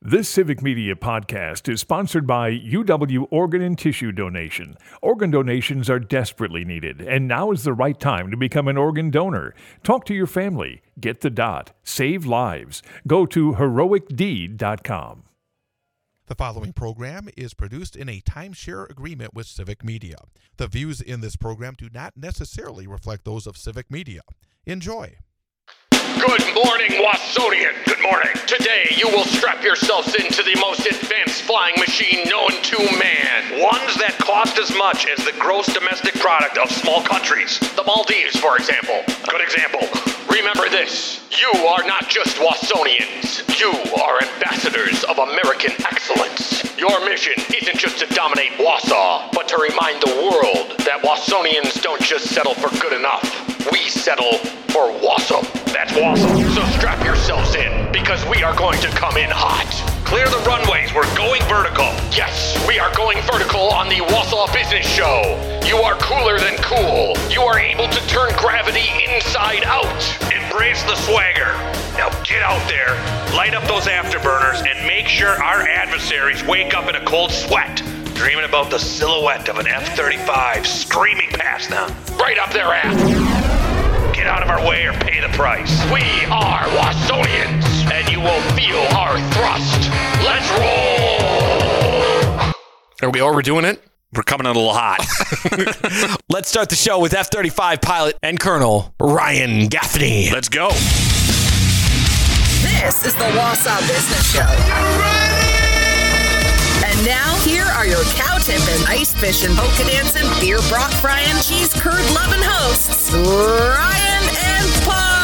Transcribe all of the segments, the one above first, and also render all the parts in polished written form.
This Civic Media podcast is sponsored by UW Organ and Tissue Donation. Organ donations are desperately needed, and now is the right time to become an organ donor. Talk to your family. Get the dot. Save lives. Go to heroicdeed.com. The following program is produced in a timeshare agreement with Civic Media. The views in this program do not necessarily reflect those of Civic Media. Enjoy. Good morning, Wassonian. Good morning. Today, you will strap yourselves into the most advanced flying machine known to man. Ones that cost as much as the gross domestic product of small countries. The Maldives, for example. Good example. Remember this. You are not just Wassonians. You are ambassadors of American excellence. Your mission isn't just to dominate Wausau, but to remind the world that Wassonians don't just settle for good enough. We settle for Wausau. That's Wausau. So strap yourselves in, because we are going to come in hot. Clear the runways. We're going vertical. Yes, we are going vertical on the Wausau Business Show. You are cooler than cool. You are able to turn gravity inside out. Embrace the swagger. Now get out there, light up those afterburners, and make sure our adversaries wake up in a cold sweat, dreaming about the silhouette of an F-35 screaming past them. Right up their ass. Get out of our way or pay the price. We are Wassonians, and you will feel our thrust. Let's roll! Are we overdoing it? We're coming in a little hot. Let's start the show with F-35 pilot and Colonel Ryan Gaffney. Let's go. This is the Wausau Business Show. And now, here are your cow tipping, ice fishing, polka dancing, beer broth frying, cheese curd loving hosts, Ryan and Paul.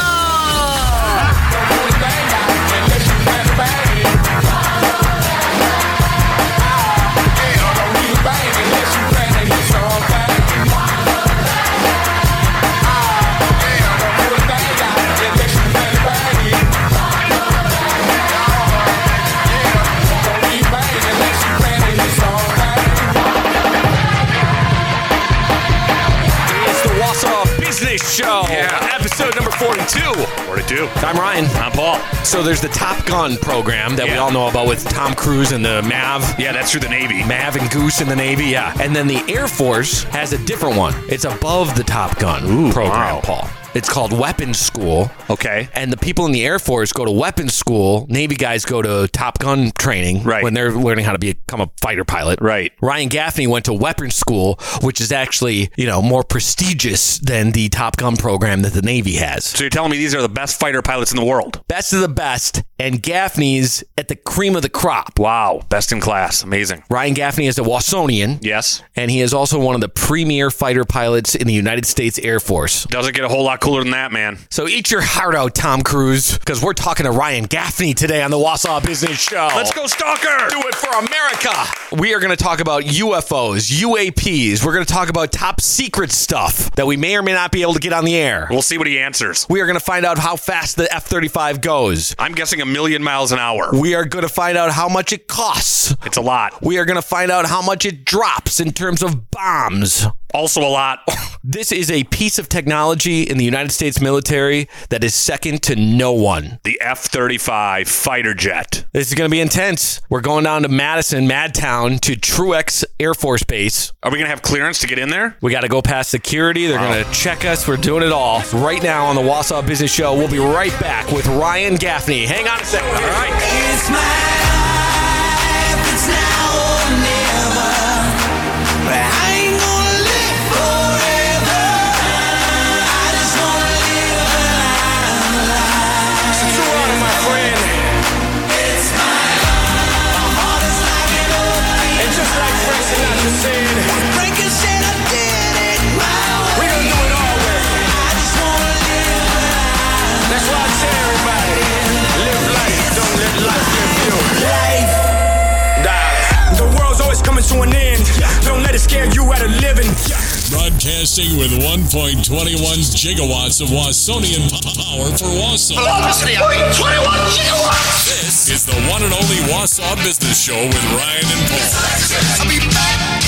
Show. Yeah. Episode number 42. 42. I'm Ryan. I'm Paul. So there's the Top Gun program that we all know about with Tom Cruise and the MAV. Yeah, that's through the Navy. MAV and Goose in the Navy, yeah. And then the Air Force has a different one. It's above the Top Gun program, wow. Paul. It's called Weapons School. Okay. And the people in the Air Force go to Weapons School. Navy guys go to Top Gun training when they're learning how to become a fighter pilot. Right. Ryan Gaffney went to Weapons School, which is actually, more prestigious than the Top Gun program that the Navy has. So you're telling me these are the best fighter pilots in the world? Best of the best. And Gaffney's at the cream of the crop. Wow. Best in class. Amazing. Ryan Gaffney is a Wassonian. Yes. And he is also one of the premier fighter pilots in the United States Air Force. Doesn't get a whole lot cooler than that, man. So eat your heart out, Tom Cruise, because we're talking to Ryan Gaffney today on the Wausau Business Show. Let's go, Stalker! Do it for America! We are going to talk about UFOs, UAPs. We're going to talk about top secret stuff that we may or may not be able to get on the air. We'll see what he answers. We are going to find out how fast the F-35 goes. I'm guessing 1,000,000 miles an hour. We are going to find out how much it costs. It's a lot. We are going to find out how much it drops in terms of bombs. Also a lot. This is a piece of technology in the United States military that is second to no one. The F-35 fighter jet. This is going to be intense. We're going down to Madtown to Truex Air Force Base. Are we going to have clearance to get in there? We got to go past security. They're going to check us. We're doing it all right now on the Wausau Business Show. We'll be right back with Ryan Gaffney. Hang on a second. All right. It's my life. It's now or never. But I ain't gonna live forever. I just wanna live a life. So true honor, my friend. It's my heart is like an open. And just like Frank Sinatra said, Frankie said I did it my way. we're going to do it all way. I just wanna live a life. That's why I tell everybody, live life. Don't let life live you. Life. The world's always coming to an end. Don't let it scare you out of living. Broadcasting with 1.21 gigawatts of Wassonian power for Wausau. 21 gigawatts! This is the one and only Wausau Business Show with Ryan and Paul. I'll be back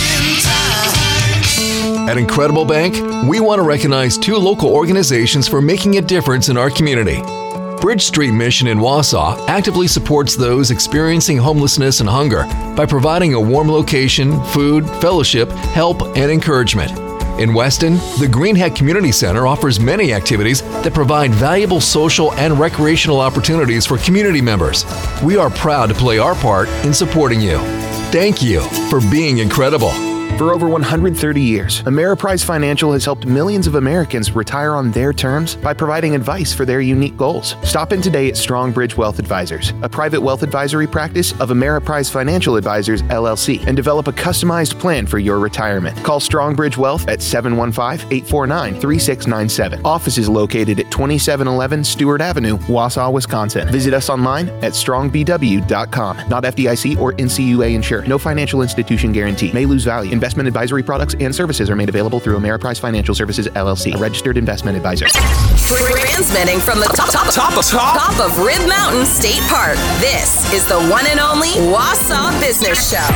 in time. At Incredible Bank, we want to recognize two local organizations for making a difference in our community. Bridge Street Mission in Wausau actively supports those experiencing homelessness and hunger by providing a warm location, food, fellowship, help, and encouragement. In Weston, the Greenhead Community Center offers many activities that provide valuable social and recreational opportunities for community members. We are proud to play our part in supporting you. Thank you for being incredible. For over 130 years, Ameriprise Financial has helped millions of Americans retire on their terms by providing advice for their unique goals. Stop in today at Strongbridge Wealth Advisors, a private wealth advisory practice of Ameriprise Financial Advisors, LLC, and develop a customized plan for your retirement. Call Strongbridge Wealth at 715-849-3697. Office is located at 2711 Stewart Avenue, Wausau, Wisconsin. Visit us online at strongbw.com. Not FDIC or NCUA insured. No financial institution guarantee. May lose value. Investment advisory products and services are made available through Ameriprise Financial Services, LLC, a registered investment advisor. Transmitting from the top of Rib Mountain State Park, this is the one and only Wausau Business Show.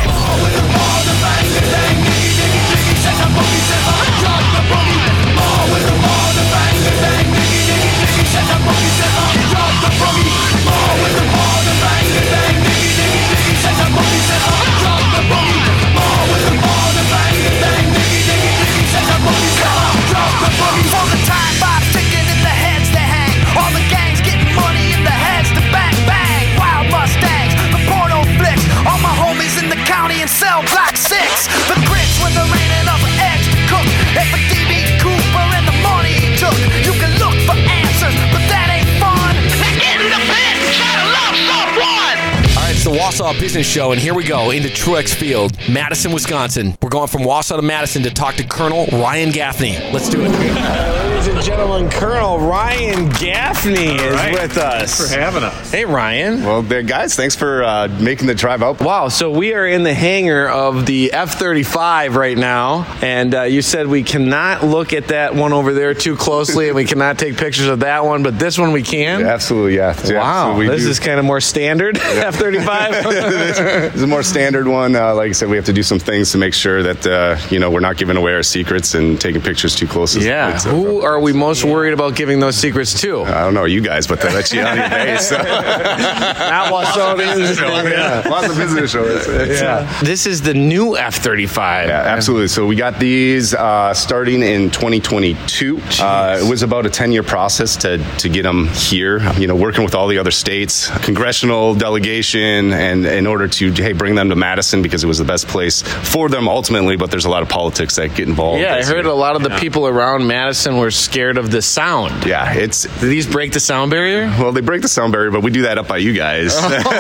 For the time bomb ticking in the heads they hang. All the gangs getting money in the heads to bang bang. Wild Mustangs, the porno flicks. All my homies in the county in cell block 6. The grits when they're raining up an eggs to cook. If a DB Cooper and the money he took, you can look for answers, but that ain't fun. Now get in the pit, try to love someone. All right, it's the Wausau Business Show, and here we go into Truex Field, Madison, Wisconsin. We're going from Wausau to Madison to talk to Colonel Ryan Gaffney. Let's do it. Ladies and gentlemen, Colonel Ryan Gaffney is with us. Thanks for having us. Hey, Ryan. Well, guys, thanks for making the drive out. Wow, so we are in the hangar of the F-35 right now, and you said we cannot look at that one over there too closely, and we cannot take pictures of that one, but this one we can? Yeah, absolutely, yeah. Wow, so this is kind of more standard, F-35? This is a more standard one. Like I said, we have to do some things to make sure that, we're not giving away our secrets and taking pictures too close. Yeah, who are we most worried about giving those secrets to? I don't know, you guys, but that's you on your base. Not Wausonians. Wausau Business Show. This is the new F-35. Yeah, absolutely. So we got these starting in 2022. It was about a 10-year process to get them here, working with all the other states, congressional delegation, and in order to, bring them to Madison because it was the best place for them ultimately, but there's a lot of politics that get involved. Yeah, I heard a lot of the people around Madison were scared of the sound. Yeah, Do these break the sound barrier? Well, they break the sound barrier, but we do that up by you guys.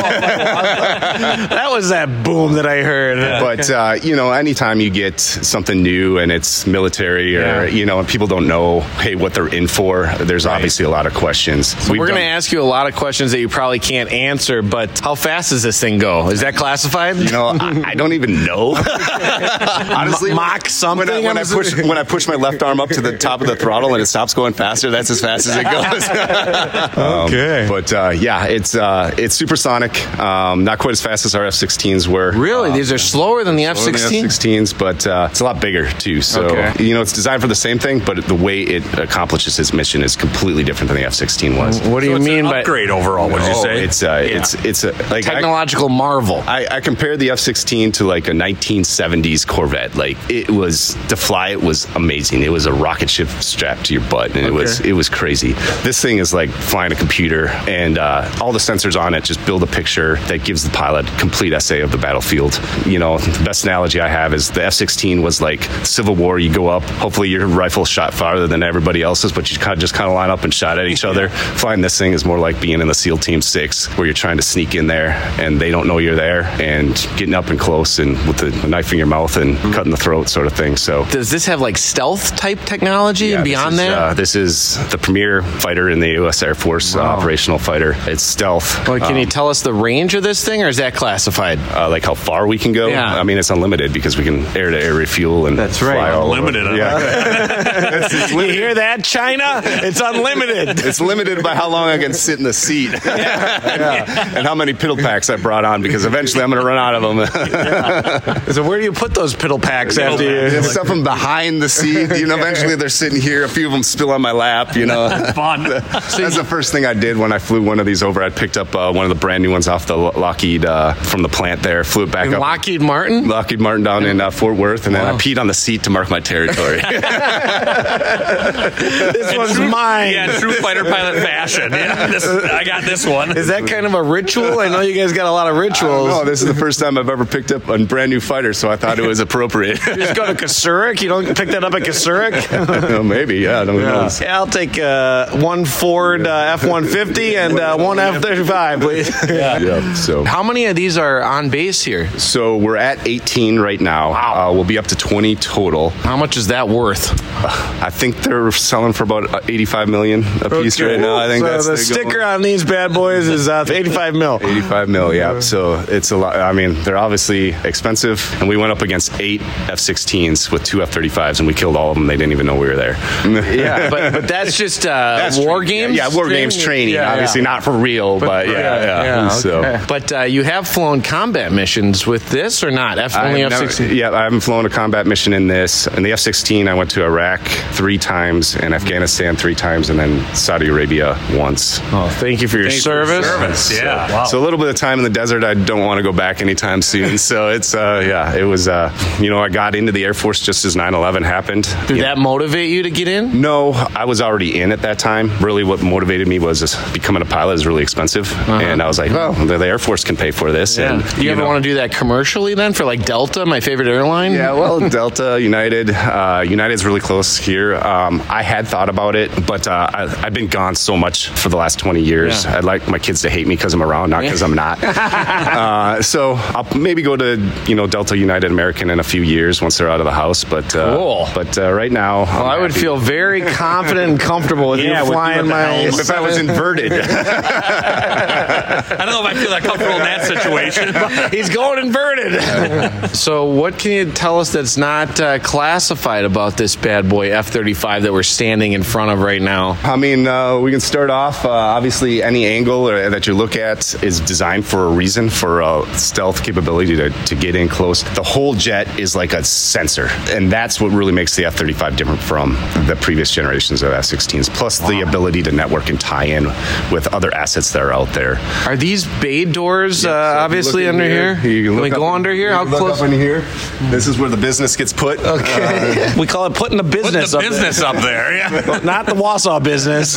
That was that boom that I heard. But, anytime you get something new and it's military or, and people don't know, what they're in for, there's obviously a lot of questions. So we're going to ask you a lot of questions that you probably can't answer, but how fast does this thing go? Is that classified? I don't even know. Honestly, Mach something? When I push my left arm up to the top of the throttle and it stops going faster, that's as fast as it goes. Okay. But it's supersonic. Not quite as fast as our F-16s were. Really? These are slower than the F-16? F-16s, but it's a lot bigger too. So it's designed for the same thing, but the way it accomplishes its mission is completely different than the F-16 was. What do you mean by upgrade overall? Would you say? It's a technological marvel. I compared the F-16 to like a 1970s Corvette. Like to fly it was amazing. It was a rocket ship strapped to your butt, and it was crazy. This thing is like flying a computer, and all the sensors on it just build a picture that gives the pilot complete essay of the battlefield. The best analogy I have is the F-16 was like Civil War. You go up, hopefully your rifle shot farther than everybody else's, but you just kind of line up and shot at each other. Flying this thing is more like being in the SEAL Team 6, where you're trying to sneak in there and they don't know you're there, and getting up and close and with the knife in your mouth and cutting the throat sort of thing. So does this have like stealth type technology and beyond that? This is the premier fighter in the U.S. Air Force, operational fighter. It's stealth. Well, can you tell us the range of this thing, or is that classified? Like how far we can go? Yeah. I mean, it's unlimited because we can air-to-air refuel and fly all unlimited, over. Yeah. You hear that, China? It's unlimited. It's limited by how long I can sit in the seat and how many piddle packs I brought on, because eventually I'm going to run out of them. So where do you put those piddle packs after you? Stuff them behind the seat. Eventually they're sitting here. A few few of them spill on my lap, you know. Fun. That's the first thing I did when I flew one of these over. I picked up one of the brand new ones off the Lockheed from the plant there, flew it back up. Lockheed Martin? Lockheed Martin down in Fort Worth, and then I peed on the seat to mark my territory. This one's mine. Yeah, true fighter pilot fashion. Yeah, I got this one. Is that kind of a ritual? I know you guys got a lot of rituals. No, this is the first time I've ever picked up a brand new fighter, so I thought it was appropriate. You just go to Kasurik? You don't pick that up at Kasurik? Well, maybe, yeah. Who knows? Yeah, I'll take one Ford F-150 and one F-35, please. Yeah. So, how many of these are on base here? So we're at 18 right now. Wow. We'll be up to 20 total. How much is that worth? I think they're selling for about 85 million a piece right now. I think so that's the sticker on these bad boys is 85 mil. 85 mil, yeah. So it's a lot. I mean, they're obviously expensive, and we went up against 8 F-16s with 2 F-35s, and we killed all of them. They didn't even know we were there. Yeah, but that's just war games? Yeah, war games training. Yeah, obviously not for real, but yeah. Okay. So. But you have flown combat missions with this or not? Only F-16? Yeah, I haven't flown a combat mission in this. In the F-16, I went to Iraq 3 times, and Afghanistan 3 times, and then Saudi Arabia once. Oh, thank you for your service. Yeah. Wow. So a little bit of time in the desert. I don't want to go back anytime soon. So it's it was I got into the Air Force just as 9/11 happened. Did that motivate you to get in? No, I was already in at that time. Really, what motivated me was becoming a pilot is really expensive, and I was like, well, the Air Force can pay for this. Yeah. And do you ever want to do that commercially then for like Delta, my favorite airline? Yeah, well, Delta, United. United's really close here. I had thought about it, but I've been gone so much for the last 20 years. Yeah. I'd like my kids to hate me because I'm around, not because I'm not. So I'll maybe go to Delta, United, American in a few years once they're out of the house. But cool. But right now, well, I would feel very confident and comfortable with you flying my. If I was inverted. I don't know if I feel that comfortable in that situation. He's going inverted. So what can you tell us that's not classified about this bad boy F-35 that we're standing in front of right now? I mean, we can start off, obviously any angle that you look at is designed for a reason, for a stealth capability to get in close. The whole jet is like a sensor, and that's what really makes the F-35 different from the previous generations of F-16s, plus the ability to network and tie in with other assets that are out there. Are these bay doors obviously under here? Can we go under here? How close? Up in here. This is where the business gets put. Okay. We call it putting the business up there. Yeah. Well, not the Wausau business.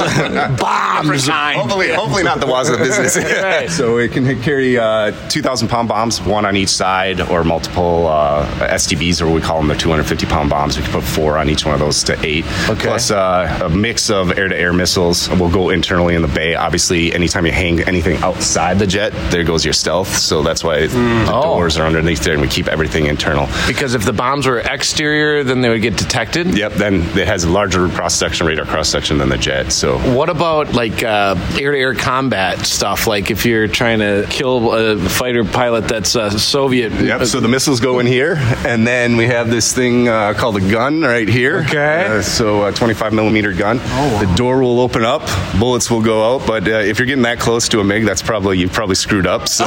Bombs. Hopefully not the Wausau business. Right. So it can carry 2,000-pound bombs, one on each side, or multiple STBs, or we call them the 250-pound bombs. We can put 4 on each one of those to 8. Okay. Plus a mix of air-to-air missiles will go internally in the bay. Obviously, anytime you hang anything outside the jet, there goes your stealth. So that's why the doors are underneath there, and we keep everything internal. Because if the bombs were exterior, then they would get detected? Yep, then it has a larger cross-section, radar cross-section than the jet. So what about like air-to-air combat stuff? Like if you're trying to kill a fighter pilot that's Soviet? Yep, so the missiles go in here, and then we have this thing called a gun right here. Okay. So a 25-millimeter gun. The door will open up, bullets will go out, but if you're getting that close to a MiG, you've probably screwed up. So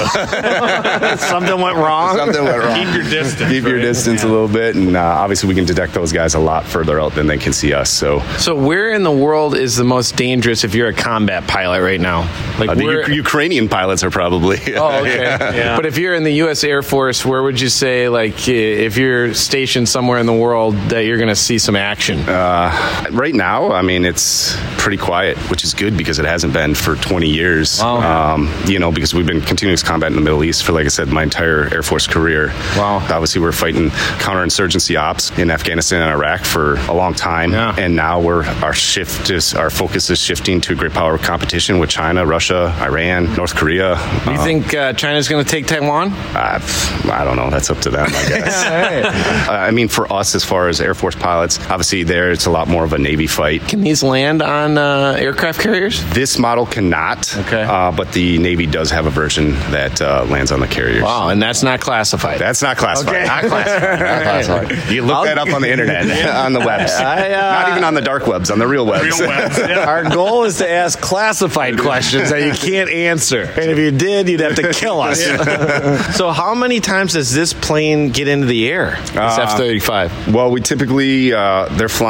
Something went wrong? Something went wrong. Keep your distance. Keep your distance a little bit, and obviously we can detect those guys a lot further out than they can see us. So where in the world is the most dangerous if you're a combat pilot right now? Like the Ukrainian pilots are probably. Oh, okay. Yeah. But if you're in the U.S. Air Force, where would you say, like, if you're stationed somewhere in the world, that you're going to see some action? Right now, I mean, it's pretty quiet, which is good because it hasn't been for 20 years. Wow. Because we've been continuous combat in the Middle East for, like I said, my entire Air Force career. Wow. Obviously, we're fighting counterinsurgency ops in Afghanistan and Iraq for a long time, and now our focus is shifting to great power competition with China, Russia, Iran, North Korea. Do you think China's going to take Taiwan? I don't know. That's up to them, I guess. I mean, for us, as far as Air Force pilots, obviously there it's a lot more of a Navy fight. Can these land on aircraft carriers? This model cannot, but the Navy does have a version that lands on the carriers. Wow, and that's not classified. That's not classified. Okay. Not classified. You look that up on the internet, on the webs. Not even on the dark webs, on the real webs. Our goal is to ask classified questions that you can't answer. And if you did, you'd have to kill us. So how many times does this plane get into the air, this F-35? Well, we typically, they're flying right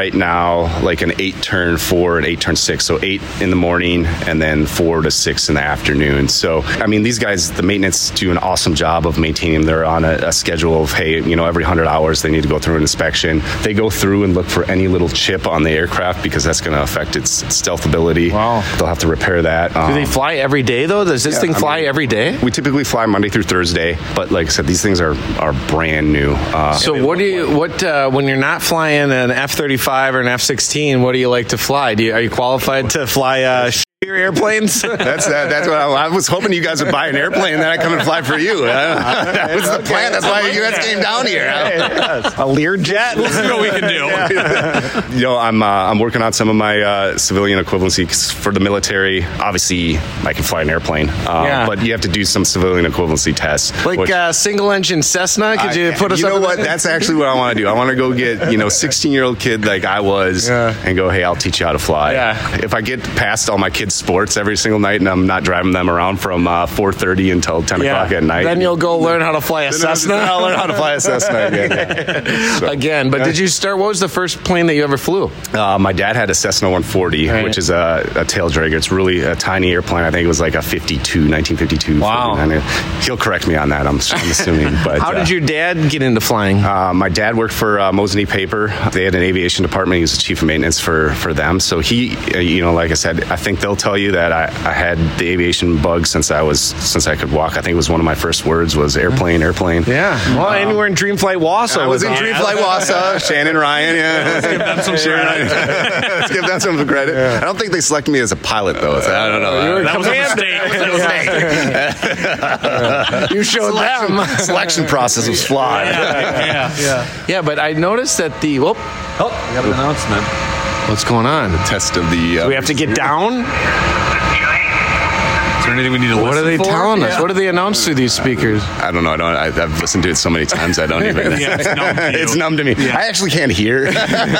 right now like an 8 turn 4 and 8 turn 6. So 8 in the morning and then 4 to 6 in the afternoon. So, I mean, these guys, the maintenance do an awesome job of maintaining. They're on a schedule of, hey, you know, every 100 hours they need to go through an inspection. They go through and look for any little chip on the aircraft because that's going to affect its stealth ability. Wow. They'll have to repair that. Do they fly every day, though? Does this thing fly every day? We typically fly Monday through Thursday, but like I said, these things are brand new. So what when you're not flying an F-35 or an F-16, what do you like to fly? Are you qualified to fly your airplanes? That's what I was hoping you guys would buy an airplane and then I come and fly for you. That was the plan. That's why you guys came down here. A Learjet. We'll see what we can do. You know, I'm working on some of my civilian equivalency for the military. Obviously, I can fly an airplane, but you have to do some civilian equivalency tests. Like single engine Cessna? Could you put us? You know what? That's actually what I want to do. I want to go get 16-year-old kid like I was and go, hey, I'll teach you how to fly. Yeah. If I get past all my kids' sports every single night and I'm not driving them around from 4:30 until 10 o'clock at night. Then you'll go learn how to fly a Cessna? I'll learn how to fly a Cessna again. Again, but did you start, what was the first plane that you ever flew? My dad had a Cessna 140, which is a tail dragger. It's really a tiny airplane. I think it was like a 1952. Wow. He'll correct me on that, I'm assuming. But how did your dad get into flying? My dad worked for Mosney Paper. They had an aviation department. He was the chief of maintenance for them. So he, like I said, I think they'll tell you that I had the aviation bug since I could walk. I think it was one of my first words was airplane. Yeah. Well, and you were in Dreamflight Wausau. I was in Dreamflight Wausau. Shannon Ryan, Let's give them some credit. Let's give them some credit. Yeah. I don't think they selected me as a pilot, though. So I don't know. That was a mistake. You showed them. Selection process was flawed. Yeah, but I noticed that we got an announcement. What's going on? The test of the... Do we have to get down? Is there anything we need to listen for? What are they telling us? What do they announce through these speakers? I don't know. I've listened to it so many times, I don't even... It's numb to me. Yeah. I actually can't hear.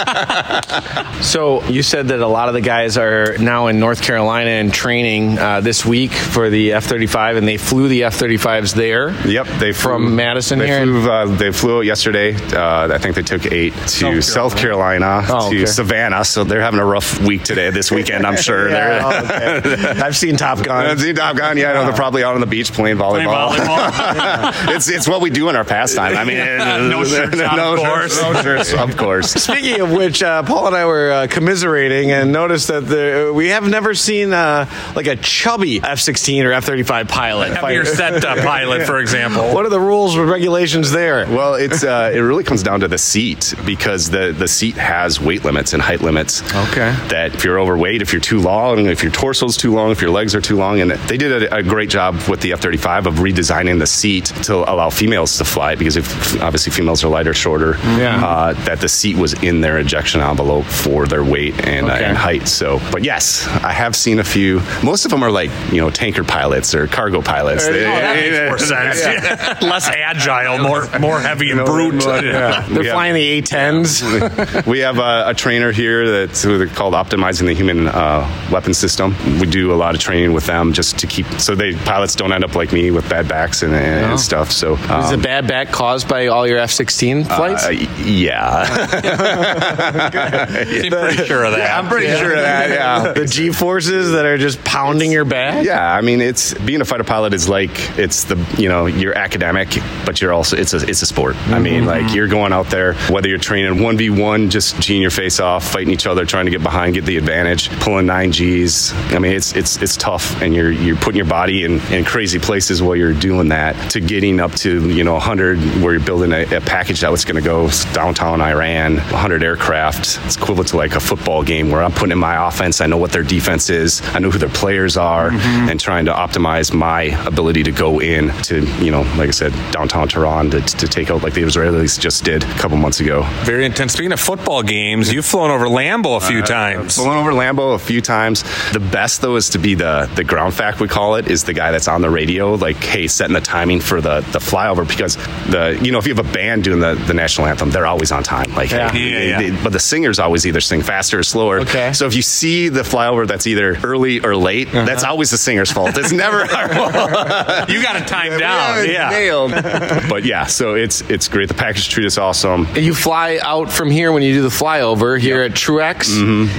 So you said that a lot of the guys are now in North Carolina and training this week for the F-35, and they flew the F-35s there. Yep. They flew from Madison here? They flew yesterday. I think they took 8 to South Carolina to Savannah, so they're having a rough week this weekend, I'm sure. I've seen Top Gun. They're probably out on the beach playing volleyball. It's what we do in our pastime. I mean, no shirts, of course. Speaking of which, Paul and I were commiserating and noticed that we have never seen like a chubby F-16 or F-35 pilot. Heavier set pilot, for example. What are the rules or regulations there? Well, it really comes down to the seat because the seat has weight limits and height limits. Okay. That if you're overweight, if you're too long, if your torso's too long, if your legs are too long, and they did a great job with the F-35 of redesigning the seat to allow females to fly because obviously females are lighter, shorter. That the seat was in their ejection envelope for their weight and height. So, but yes, I have seen a few. Most of them are like tanker pilots or cargo pilots. That makes more sense. Less agile, more heavy and brute. They're flying the A-10s. We have a trainer here that's called Optimizing the Human Weapon System. We do a lot of training with them just to keep so pilots don't end up like me with bad backs and stuff. So is the bad back caused by all your F-16 flights? Yeah. I'm pretty sure of that. Yeah, I'm pretty sure of that. Yeah. The G-forces that are just pounding your back. Yeah, I mean, being a fighter pilot is like you're academic, but you're also it's a sport. I mean, like you're going out there whether you're training 1v1, just G'ing your face off, fighting each other, trying to get behind, get the advantage, pulling 9 Gs. I mean, it's tough, and you're putting your body in crazy places while you're doing that to getting up to 100 where you're building a package that was going to go downtown Iran, 100 aircraft. It's equivalent to like a football game where I'm putting in my offense. I know what their defense is. I know who their players are, and trying to optimize my ability to go in to like I said, downtown Tehran to take out like the Israelis just did a couple months ago. Very intense. Speaking of football games, you've flown over Lambeau a few times. Flown over Lambeau a few times. The best though is to be the ground quarterback, we call it, is the guy that's on the radio, like, hey, setting the timing for the flyover, because if you have a band doing the national anthem, they're always on time. Like, but the singers always either sing faster or slower. Okay. So if you see the flyover that's either early or late, that's always the singer's fault. It's never our fault. You got it timed down. Nailed. But yeah, so it's great. The package treat is awesome. And you fly out from here when you do the flyover here at Truex,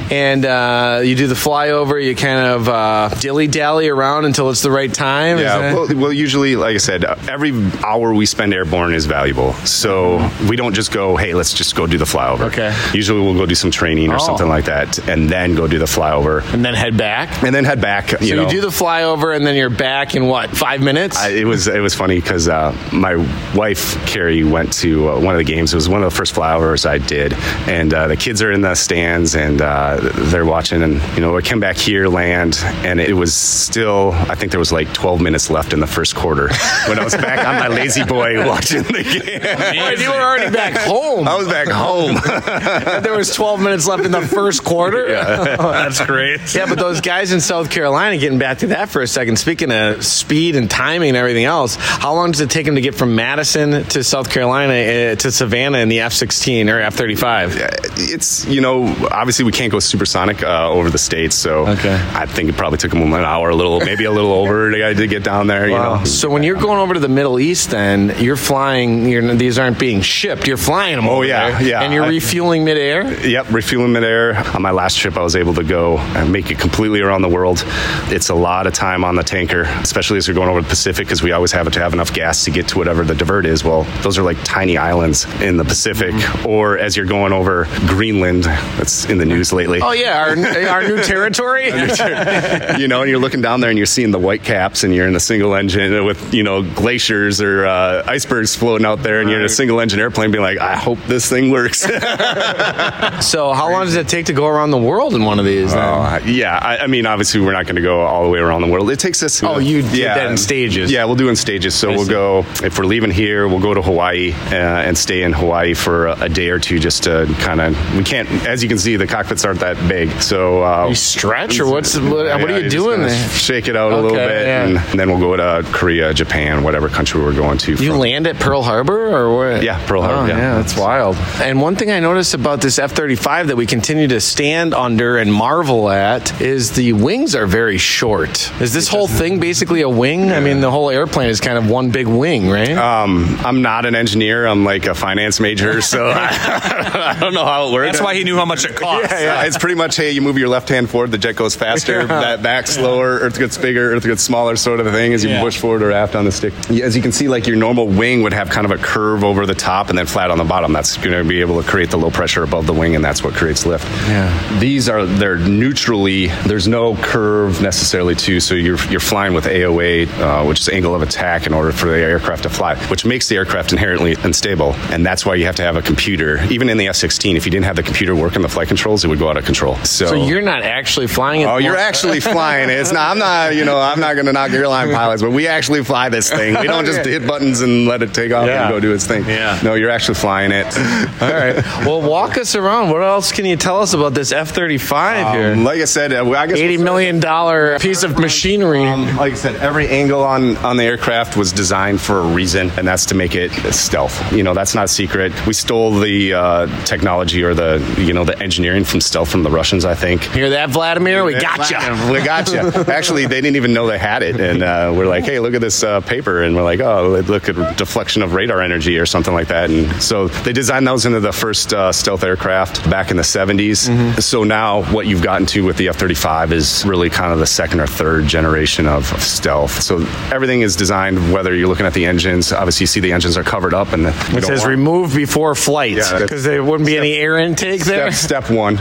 and you do the flyover. You kind of dilly-dally around until it's the right time. Yeah, well, usually, like I said, every hour we spend airborne is valuable. So we don't just go, hey, let's just go do the flyover. Okay. Usually we'll go do some training or something like that, and then go do the flyover. And then head back? And then head back. So you do the flyover, and then you're back in, 5 minutes? It was funny because my wife, Carrie, went to one of the games. It was one of the first flyovers I did, and the kids are in the stands, and they're watching, and, we came back here, land, and it was still, I think there was like 12 minutes left in the first quarter when I was back on my lazy boy watching the game. You were already back home. I was back home. There was 12 minutes left in the first quarter. Yeah. That's great. Yeah, but those guys in South Carolina, getting back to that for a second, speaking of speed and timing and everything else, how long does it take them to get from Madison to South Carolina to Savannah in the F-16 or F-35? It's, obviously we can't go supersonic over the States, so I think it probably took them an hour, maybe a little over to get down there. Wow. So when you're going over to the Middle East, then you're flying, these aren't being shipped, you're flying them over there. Yeah. And you're refueling midair? Yep, refueling midair. On my last trip, I was able to go and make it completely around the world. It's a lot of time on the tanker, especially as you're going over the Pacific, because we always have to have enough gas to get to whatever the divert is. Well, those are like tiny islands in the Pacific. Or as you're going over Greenland, that's in the news lately. Oh, yeah, our new territory. And you're looking down there and you're seeing the white caps, and you're in a single engine with, glaciers or icebergs floating out there, and you're in a single engine airplane being like, I hope this thing works. So how long does it take to go around the world in one of these? I mean, obviously we're not going to go all the way around the world. It takes us... you did that in stages. Yeah, we'll do it in stages. So we'll go, if we're leaving here, we'll go to Hawaii and stay in Hawaii for a day or two, just to kind of... We can't... As you can see, the cockpits aren't that big. So... you stretch, or what are you doing there? Shake it out a little bit, and then we'll go to Korea, Japan, whatever country we're going to. You land at Pearl Harbor, or what? Yeah, Pearl Harbor. Yeah, that's wild. And one thing I noticed about this F-35 that we continue to stand under and marvel at is the wings are very short. Is this whole thing basically a wing? I mean, the whole airplane is kind of one big wing, right? I'm not an engineer. I'm like a finance major, so I don't know how it works. That's why he knew how much it cost. Yeah. It's pretty much, hey, you move your left hand forward, the jet goes faster, that back slower, Earth gets bigger, Earth gets smaller, sort of a thing as you push forward or aft on the stick. As you can see, like your normal wing would have kind of a curve over the top and then flat on the bottom. That's going to be able to create the low pressure above the wing, and that's what creates lift. Yeah. They're neutrally, there's no curve necessarily too, so you're flying with AOA, which is angle of attack, in order for the aircraft to fly, which makes the aircraft inherently unstable, and that's why you have to have a computer. Even in the F-16, if you didn't have the computer working the flight controls, it would go out of control. So you're not actually flying it? Oh, you're actually flying it. It's not, I'm not going to knock airline pilots, but we actually fly this thing. We don't just hit buttons and let it take off and go do its thing. Yeah. No, you're actually flying it. All right. Well, walk us around. What else can you tell us about this F-35 here? Like I said, I guess $80 million piece of machinery. Like I said, every angle on the aircraft was designed for a reason, and that's to make it stealth. That's not a secret. We stole the technology or the engineering from stealth from the Russians, I think. Hear that, Vladimir? We got you. We got you. Actually, they didn't even know they had it, and we're like, hey, look at this paper, and we're like, oh, look at deflection of radar energy or something like that. And so they designed those into the first stealth aircraft back in the 70s. Mm-hmm. So now what you've gotten to with the F-35 is really kind of the second or third generation of stealth. So everything is designed, whether you're looking at the engines, obviously you see the engines are covered up, and it says remove before flight, because there wouldn't be any air intake there. Step one.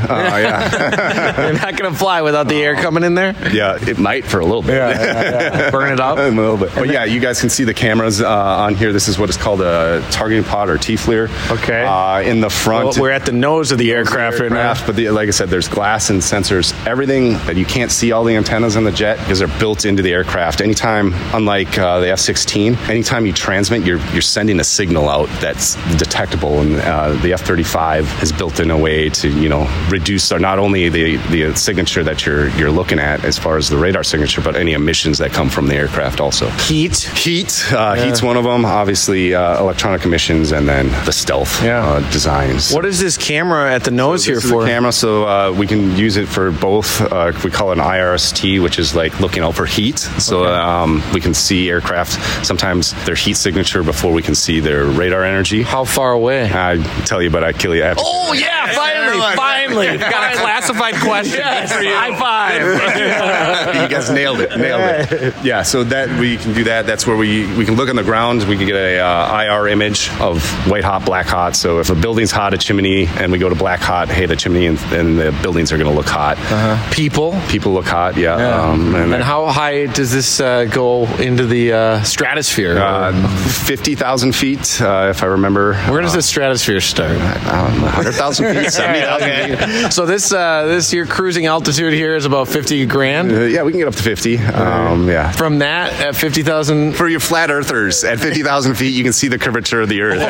You're not going to fly without the air coming in there? Yeah, it might for a little bit. Burn it up? A little bit. But yeah, you guys can see the cameras on here. This is what is called a targeting pod or T-FLIR. Okay. In the front. Well, we're at the nose of the aircraft right now. But like I said, there's glass and sensors. Everything that you can't see all the antennas in the jet because they're built into the aircraft. Anytime, unlike the F-16, anytime you transmit, you're sending a signal out that's detectable. And the F-35 has built in a way to, reduce not only the signature that you're looking at as far as the radar signature, but any emissions that come from the aircraft also. Heat's one of them. Obviously, electronic emissions, and then the stealth designs. What is this camera at the nose here for? The camera, so we can use it for both. We call it an IRST, which is like looking out for heat. So we can see aircraft, sometimes their heat signature before we can see their radar energy. How far away? I tell you, but I kill you after. Oh, yeah, finally. Got a classified question. Yes, for you. high five. You guys nailed it. Yeah, so that we can do that. That's where we can look on the ground. We can get a IR image of white hot, black hot. So if a building's hot, a chimney, and we go to black hot, hey, the chimney and the buildings are going to look hot. People look hot, yeah. And how high does this go into the stratosphere? 50,000 feet, if I remember. Where does the stratosphere start? 100,000 feet, 70,000 feet. So this your cruising altitude here is about 50 grand? Yeah, we can get up to 50. Yeah. From that, at 50,000? For your flat earthers, at 50,000 feet, you can see the curvature of the earth.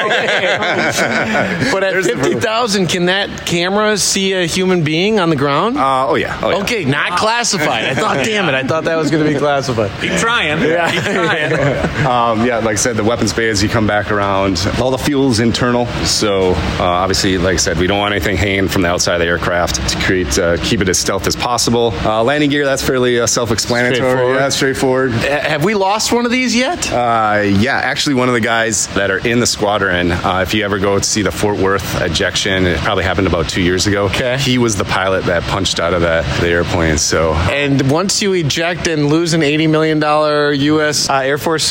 But at 50,000, can that camera see a human being on the ground? Oh, yeah. Okay, not classified. I thought, damn it, I thought that was going to be classified. Keep trying. Yeah. Keep trying. Yeah, like I said, the weapons bay, as you come back around, all the fuel's internal. So obviously, like I said, we don't want anything hanging from the outside of the aircraft to keep it as stealth as possible. Landing gear, that's fairly self-explanatory. Yeah, straightforward. Have we lost one of these yet? Yeah, actually, one of the guys that are in the squadron, if you ever go to see the Fort Worth ejection, it probably happened about 2 years ago. Okay. He was the pilot that punched out of the airplane. So, and once you eject and lose an $80 million U.S. Air Force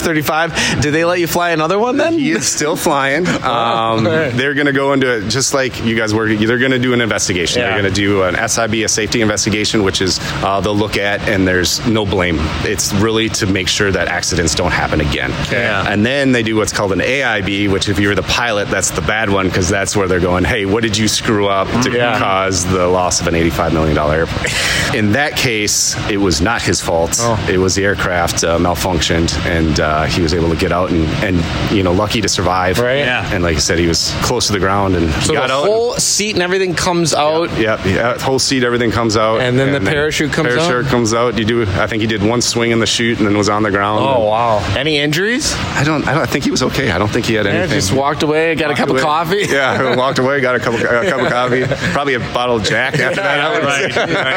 F-35, do they let you fly another one then? He is still flying. They're going to go into it just like you guys were. They're going to do an investigation. Yeah. They're going to do an SIB, a safety investigation, which is they'll look at, and there's no blame. It's really to make sure that accidents don't happen again. Yeah. And then they do what's called an AIB, which if you're the pilot, that's the bad one, because that's where they're going, hey, what did you screw up to cause the loss of an $85 million airplane? In that case, it was not his fault. It was the aircraft malfunctioned, and he was able to get out and lucky to survive. Right. Yeah. And like I said, he was close to the ground and so got out. The whole seat and everything comes out. Yeah, whole seat, everything comes out. And then the parachute comes out. Parachute comes out. I think he did one swing in the chute and then was on the ground. Oh wow! Any injuries? I think he was okay. I don't think he had anything. Just walked away, got a cup of coffee. Yeah, walked away, got a cup of coffee. Probably a bottle of Jack after that. Right.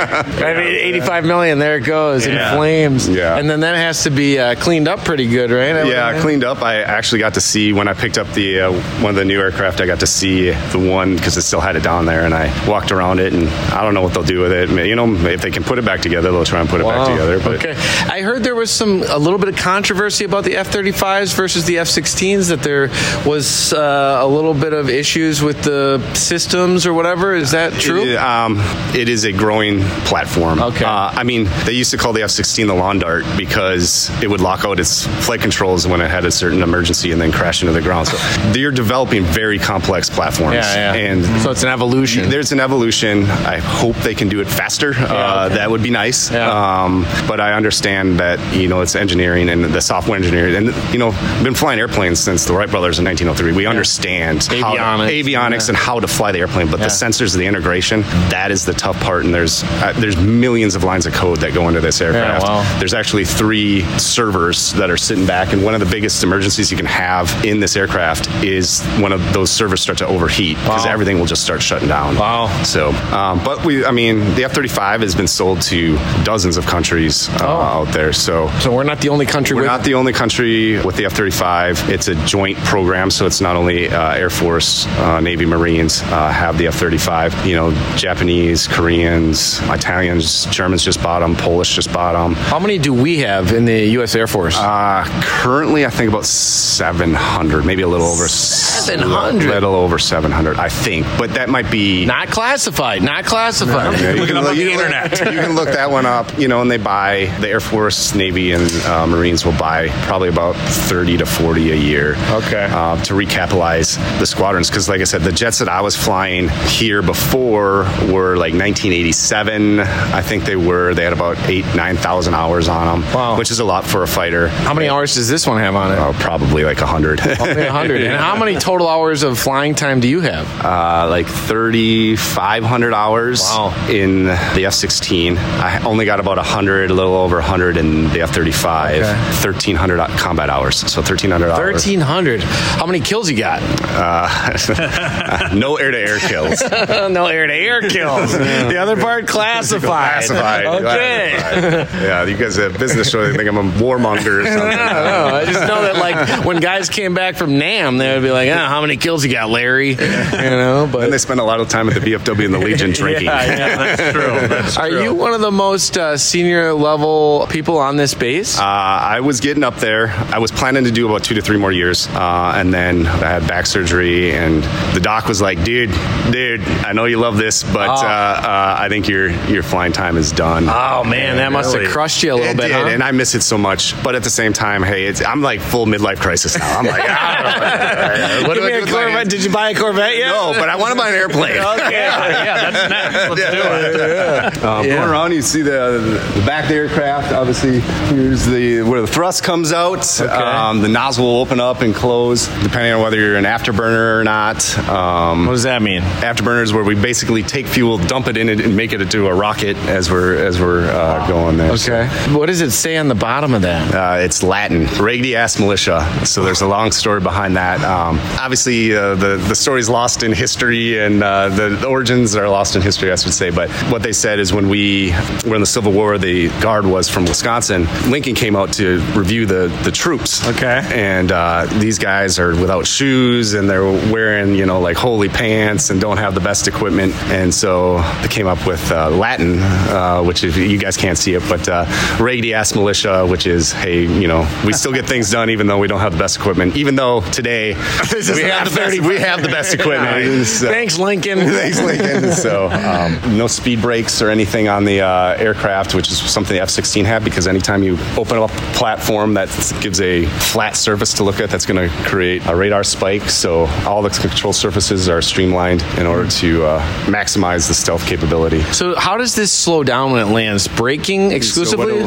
I mean, $85 million. There it goes in flames. Yeah. And then that has to be cleaned up pretty good, right? Yeah, cleaned up. I actually got to see when I picked up the one of the new aircraft. I got to see the one because it still had it down there, and I walked around it. And I don't know what they'll do with it. If they can put it back together, they'll try and put it back together. But. Okay. I heard there was a little bit of controversy about the F-35s versus the F-16s. That there was a little bit of issues with the systems or whatever. Is that true? It is a growing platform. Okay. I mean, they used to call the F-16 the lawn dart because it would lock out its flight controls when it had a certain emergency and then crash into the ground. So they're developing very complex platforms. Yeah. And so it's an evolution. There's an evolution. I hope they can do it faster. That would be nice. Yeah. But I understand that, it's engineering and the software engineering. And, I've been flying airplanes since the Wright brothers in 1903. We understand avionics and how to fly the airplane. But the sensors, the integration, that is the tough part. And there's millions of lines of code that go into this aircraft. Yeah, wow. There's actually 3 servers that are sitting back. And one of the biggest emergencies you can have in this aircraft is one of those servers start to overheat because everything will just start shutting down. Wow. So, but the F-35 has been sold to dozens of countries out there. So we're not the only country. We're not the only country with the F-35. It's a joint program, so it's not only Air Force, Navy, Marines have the F-35. Japanese, Koreans, Italians, Germans just bought them. Polish just bought them. How many do we have in the U.S. Air Force? Currently, I think about 700, maybe a little over 700. A little over 700, I think. But that might be not classified. Not classified. Yeah, Look it up on the internet. You can look that one up. And they buy the Air Force, Navy, and Marines will buy probably about 30 to 40 a year. Okay. To recapitalize the squadrons, because like I said, the jets that I was flying here before were like 1987. I think they had about 9,000 hours on them. Wow. Which is a lot for a fighter. How many hours does this one have on it? Probably like 100. Probably 100. And how many total total hours of flying time do you have? Like 3,500 hours in the F-16. I only got about 100, a little over 100 in the F-35. 1,300 combat hours. So 1,300 hours. 1,300. How many kills you got? No air-to-air kills. No air-to-air kills. The other part, classified. Okay. Yeah, you guys have business show. They think I'm a warmonger or something. No, I just know that, like, when guys came back from NAM, they would be like, how many kills you got, Larry? You know, but... And they spend a lot of time at the VFW and the Legion drinking. Yeah, that's true. Are you one of the most senior level people on this base? I was getting up there. I was planning to do about 2 to 3 more years. And then I had back surgery, and the doc was like, dude, I know you love this, but I think your flying time is done. Oh, man, that must have crushed you a little bit, huh? And I miss it so much. But at the same time, hey, I'm like full midlife crisis now. I'm like, what do I do with Corvette? Did you buy a Corvette yet? No, but I want to buy an airplane. Okay. Yeah, that's next. Let's do it. Going around, you see the back of the aircraft. Obviously, here's where the thrust comes out. Okay. The nozzle will open up and close, depending on whether you're an afterburner or not. What does that mean? Afterburner is where we basically take fuel, dump it in it, and make it into a rocket as we're going there. Okay. So. What does it say on the bottom of that? It's Latin. Regni Est Militia. So there's a long story behind that. Obviously, the story's lost in history, and the origins are lost in history, I should say. But what they said is when we were in the Civil War, the Guard was from Wisconsin. Lincoln came out to review the troops. Okay. And these guys are without shoes, and they're wearing, like holy pants and don't have the best equipment. And so they came up with Latin, which is, you guys can't see it, but Regni Est Militia, which is, hey, we still get things done even though we don't have the best equipment. Even though today we have the best equipment. So, Thanks, Lincoln. Thanks, Lincoln. So no speed brakes or anything on the aircraft, which is something the F-16 had, because anytime you open up a platform that gives a flat surface to look at, that's going to create a radar spike. So all the control surfaces are streamlined in order to maximize the stealth capability. So how does this slow down when it lands? Braking exclusively?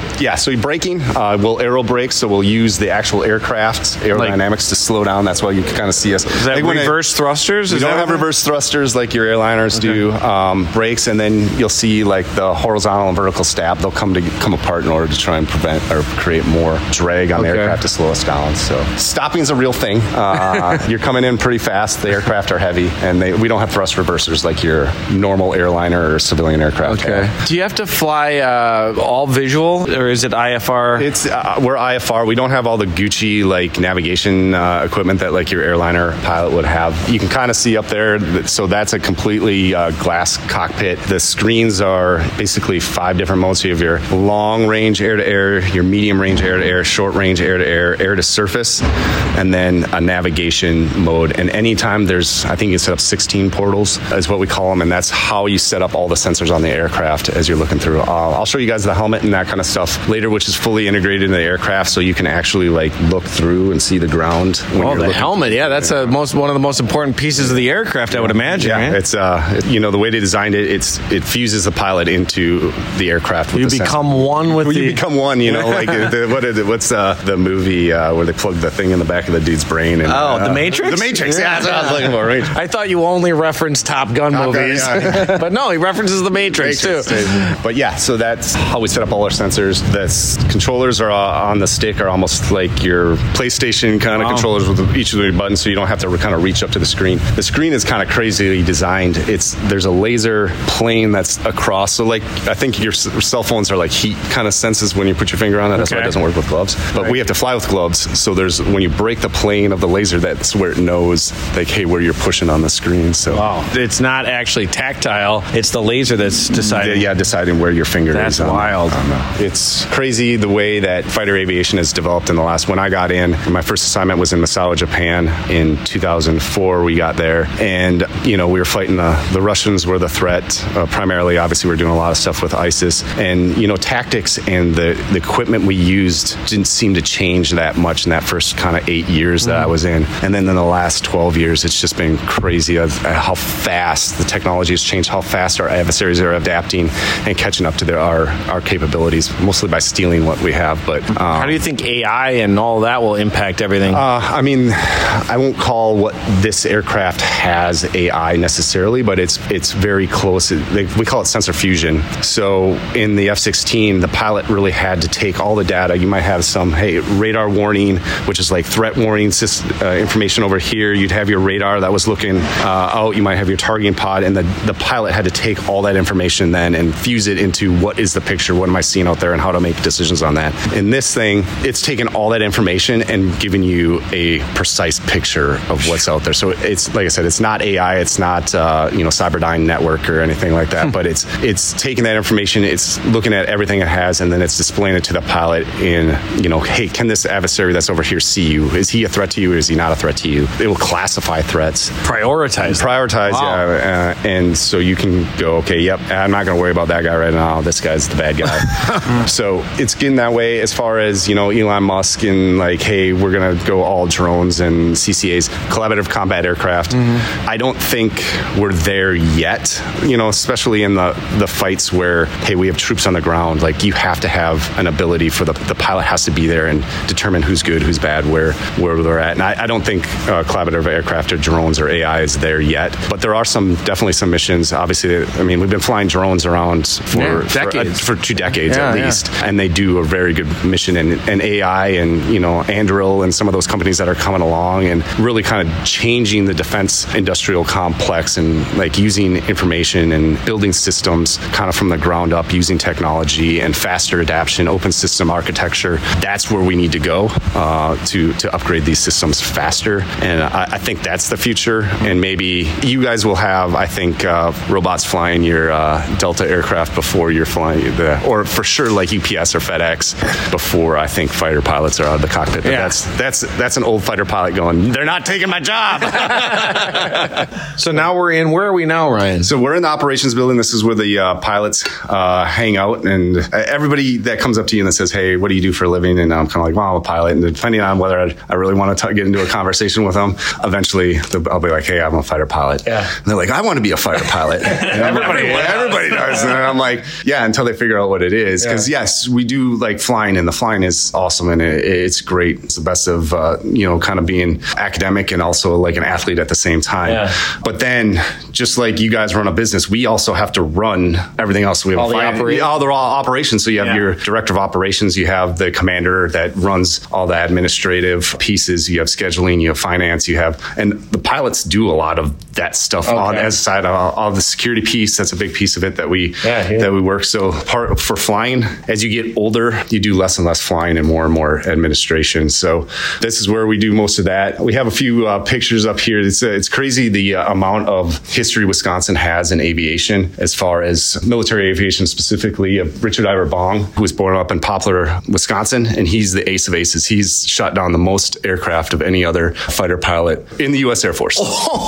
So braking, we'll aero brake, so we'll use the actual aircraft's aerodynamics to slow down. That's why you can kind of see us. Is that reverse thrusters? We don't have reverse thrusters like your airliners do. Brakes, and then you'll see like the horizontal and vertical stab. They'll come apart in order to try and prevent or create more drag on the aircraft to slow us down. So stopping is a real thing. You're coming in pretty fast. The aircraft are heavy, and we don't have thrust reversers like your normal airliner or civilian aircraft. Okay. Do you have to fly all visual, or is it IFR? We're IFR. We don't have all the Gucci navigation equipment that your airliner pilot would have. You can kind of see up there. So that's a completely glass cockpit. The screens are basically 5 different modes. So you have your long range air to air, your medium range air to air, short range air to air, air to surface, and then a navigation mode. And anytime I think you set up 16 portals is what we call them, and that's how you set up all the sensors on the aircraft as you're looking through. I'll show you guys the helmet and that kind of stuff later, which is fully integrated into the aircraft, so you can actually look through and see the ground. The helmet, that's one of the most important pieces of the aircraft, I would imagine. Yeah, right? it's the way they designed it. It fuses the pilot into the aircraft. You become one with you become one. What's the movie where they plug the thing in the back of the dude's brain? And, The Matrix. The Matrix. Yeah, that's what I was looking for. Right. I thought you only referenced Top Gun movies, but no, he references the Matrix too. But so that's how we set up all our sensors. The controllers are on the stick, are almost like your PlayStation kind of controllers with each of the buttons, so you don't have to kind of reach up to the screen. The screen is kind of crazily designed. There's a laser plane that's across. So I think your cell phones are heat kind of senses when you put your finger on it. That's why it doesn't work with gloves. But we have to fly with gloves. So when you break the plane of the laser, that's where it knows hey, where you're pushing on the screen. So it's not actually tactile. It's the laser that's deciding. Deciding where your finger is. That's wild. It's crazy the way that fighter aviation has developed in the last. When I got in, my first assignment was in Misawa, Japan in 2004. We got there, and we were fighting the Russians were the threat primarily. Obviously, we were doing a lot of stuff with ISIS, and tactics and the equipment we used didn't seem to change that much in that first kind of 8 years that I was in. And then in the last 12 years, it's just been crazy how fast the technology has changed, how fast our adversaries are adapting and catching up to our capabilities, mostly by stealing what we have. But how do you think AI and all that will impact everything? I won't call what this aircraft has AI necessarily, but it's very close. We call it sensor fusion. So in the F-16, the pilot really had to take all the data. You might have some, radar warning, which is like threat warning information over here. You'd have your radar that was looking out. You might have your targeting pod, and the pilot had to take all that information then and fuse it into what is the picture, what am I seeing out there, and how to make decisions on that. In this thing, it's taking all that information and giving you a precise picture of what's out there. So it's, like I said, it's not AI, it's not Cyberdyne network or anything like that, but it's taking that information, it's looking at everything it has, and then it's displaying it to the pilot in, hey, can this adversary that's over here see you? Is he a threat to you or is he not a threat to you? It will classify threats. Prioritize, wow. Yeah. And so you can go, okay, yep, I'm not going to worry about that guy right now. This guy's the bad guy. So it's getting that way as far as, Elon Musk and like, hey, we're going to go all drones and CCAs, collaborative combat aircraft. I don't think we're there yet, especially in the fights where, hey, we have troops on the ground. Like, you have to have an ability for the pilot has to be there and determine who's good, who's bad, where they're at. And I don't think collaborative aircraft or drones or AI is there yet, but there are definitely some missions. Obviously, we've been flying drones around for 2 decades at least, and they do a very good mission. And AI and Anduril and some of those companies that are coming along and really kind of changing the defense industrial complex and like using information and building systems kind of from the ground up using technology and faster adaptation, open system architecture. That's where we need to go to upgrade these systems faster. And I think that's the future. And maybe you guys will have, I think, robots flying your Delta aircraft before you're flying or for sure like UPS or FedEx before I think fighter pilots are out of the cockpit. But that's an old fighter pilot going, they're not taking my job. So now where are we now, Ryan? So we're in the operations building. This is where the pilots hang out, and everybody that comes up to you and that says, hey, what do you do for a living? And I'm kind of like, well, I'm a pilot. And depending on whether I really want to get into a conversation with them, eventually I'll be like, hey, I'm a fighter pilot. Yeah. And they're like, I want to be a fighter pilot. Everybody does. And I'm like, yeah, until they figure out what it is. Because yes, we do like flying, and the flying is awesome, and it's great. It's the best of, kind of being academic and also like an athlete at the same time. Yeah. But then just like you guys run a business, we also have to run everything else. We have all the operations. So you have your director of operations, you have the commander that runs all the administrative pieces, you have scheduling, you have finance, and the pilots do a lot of that stuff on as side of all the security piece. That's a big piece of it that we work. So part for flying, as you get older, you do less and less flying and more administration. So this is where we do most of that. We have a few pictures up here. It's crazy the amount of history Wisconsin has in aviation, as far as military aviation specifically. Richard Ira Bong, who was born up in Poplar, Wisconsin, and he's the ace of aces. He's shot down the most aircraft of any other fighter pilot in the U.S. Air Force.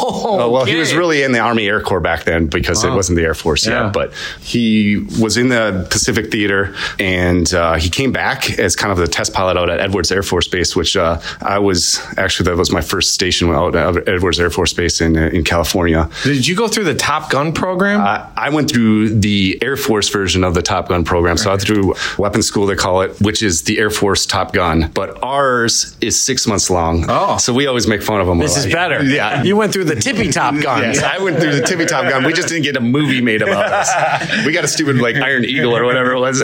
He was really in the Army Air Corps back then because it wasn't the Air Force yet, but he was in the Pacific Theater, and he came back as kind of the test pilot out at Edwards Air Force Base, which that was my first station out at Edwards Air Force Base in California. Did you go through the Top Gun program? I went through the Air Force version of the Top Gun program. So I went through weapons school, they call it, which is the Air Force Top Gun. But ours is 6 months long. Oh. So we always make fun of them. This is better. Yeah. You went through the tippy Top Gun. Yes, I went through the tippy Top Gun. We just didn't get a movie made about us. We got a stupid like Iron Eagle or whatever it was.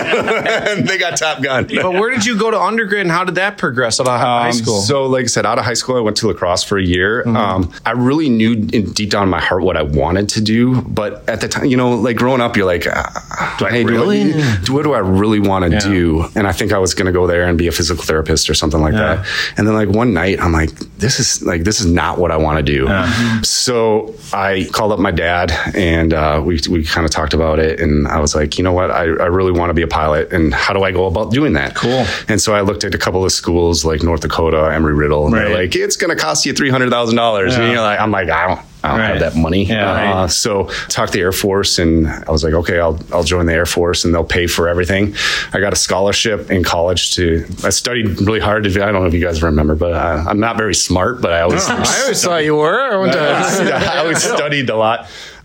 And they got Top Gun. But where did you go to undergrad, and how did that progress out of high school? So like I said, out of high school, I went to lacrosse for a year. I really knew deep down in my heart what I wanted to do. But at the time, like growing up, you're like, what do I really want to do? And I think I was going to go there and be a physical therapist or something like that. And then like one night, I'm like, this is not what I want to do. So I called up my dad, and we kind of talked about it. And I was like, you know what? I really want to be a pilot. And how do I go about doing that? Cool. And so I looked at a couple of schools like North Dakota, Embry-Riddle, and they're like, it's going to cost you $300,000. And you're like, I'm like, I don't have that money. So talked to the Air Force, and I was like, okay, I'll join the Air Force, and they'll pay for everything. I got a scholarship in college I studied really hard. I don't know if you guys remember, but I'm not very smart, but I always thought you were. I always studied a lot.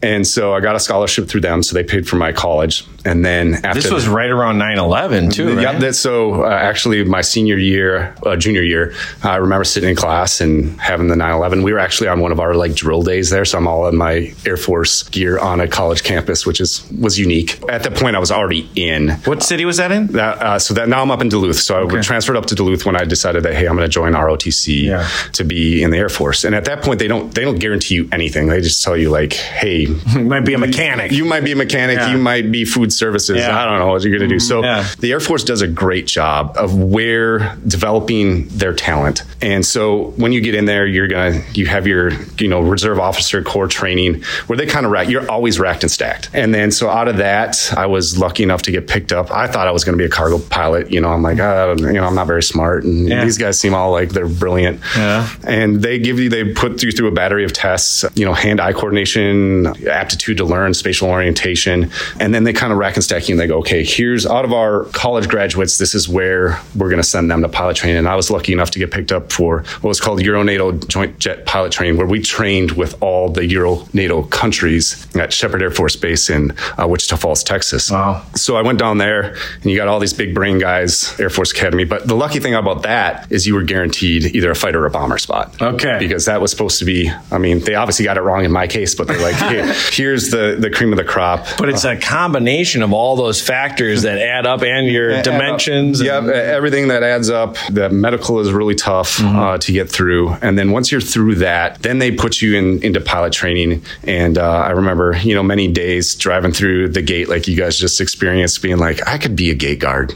And so I got a scholarship through them. So they paid for my college. And then after this was right around 9/11 too, right? Yep. So actually my junior year, I remember sitting in class and having the 9/11. We were actually on one of our like drill days there. So I'm all in my Air Force gear on a college campus, which was unique. At that point I was already in. What city was that in? Now I'm up in Duluth. So I transferred up to Duluth when I decided that, hey, I'm going to join ROTC to be in the Air Force. And at that point, they don't guarantee you anything. They just tell you like, hey, you might be a mechanic. You might be a mechanic. You might be food services. I don't know what you're going to do. So the Air Force does a great job of developing their talent. And so when you get in there, you have your, reserve officer corps training where they kind of you're always racked and stacked. And then so out of that, I was lucky enough to get picked up. I thought I was going to be a cargo pilot. I'm like, I'm not very smart. And these guys seem all like they're brilliant. Yeah. And they put you through a battery of tests, hand-eye coordination, aptitude to learn, spatial orientation. And then they kind of rack and stack you and they go, okay, here's out of our college graduates, this is where we're going to send them to pilot training. And I was lucky enough to get picked up for what was called Euro-NATO Joint Jet Pilot Training, where we trained with all the Euro-NATO countries at Shepherd Air Force Base in Wichita Falls, Texas. Wow. So I went down there and you got all these big brain guys, Air Force Academy. But the lucky thing about that is you were guaranteed either a fighter or a bomber spot. Okay. Because that was supposed to be, they obviously got it wrong in my case, but they're like, here's the cream of the crop. But it's a combination of all those factors that add up and your dimensions. Everything that adds up. The medical is really tough to get through. And then once you're through that, then they put you into pilot training. And I remember, many days driving through the gate like you guys just experienced, being like, I could be a gate guard.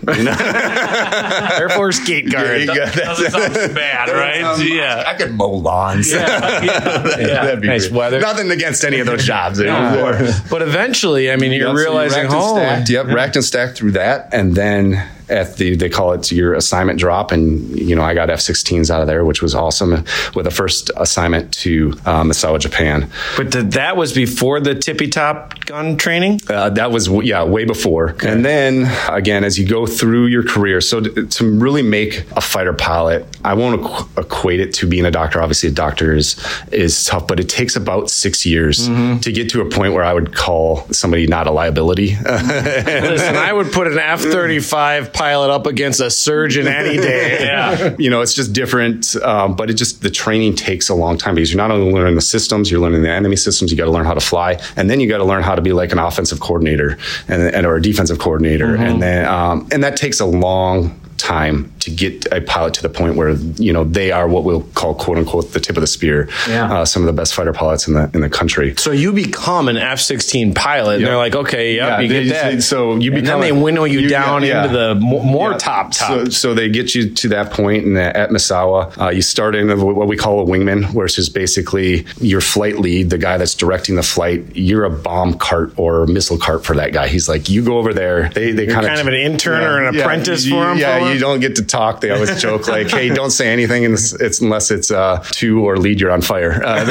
Air Force gate guard. Doesn't sound too bad, right? I could mow lawns. That'd be nice weather. Nothing against any of those jobs. But eventually, you're realizing, racked and stacked through that. And then they call it your assignment drop. And, I got F-16s out of there, which was awesome, with a first assignment to Misawa, Japan. But that was before the tippy top gun training? That was, way before. Okay. And then, again, as you go through your career, so to really make a fighter pilot, I won't equate it to being a doctor. Obviously, a doctor is tough, but it takes about 6 years to get to a point where I would call somebody not a liability. Listen, I would put an F-35 pilot up against a surgeon any day. It's just different, but the training takes a long time because you're not only learning the systems, you're learning the enemy systems. You got to learn how to fly, and then you got to learn how to be like an offensive coordinator or a defensive coordinator, and then and that takes a long time to get a pilot to the point where they are what we'll call quote unquote the tip of the spear. Some of the best fighter pilots in the country. So you become an F-16 pilot, and they're like, okay, you get that. So you become. And then they winnow you down into the more top. So they get you to that point, and at Misawa, you start in what we call a wingman, which is basically your flight lead, the guy that's directing the flight. You're a bomb cart or missile cart for that guy. He's like, you go over there. They kind of an intern or an apprentice for him. You don't get to talk. They always joke like, hey, don't say anything unless it's to or lead you're on fire.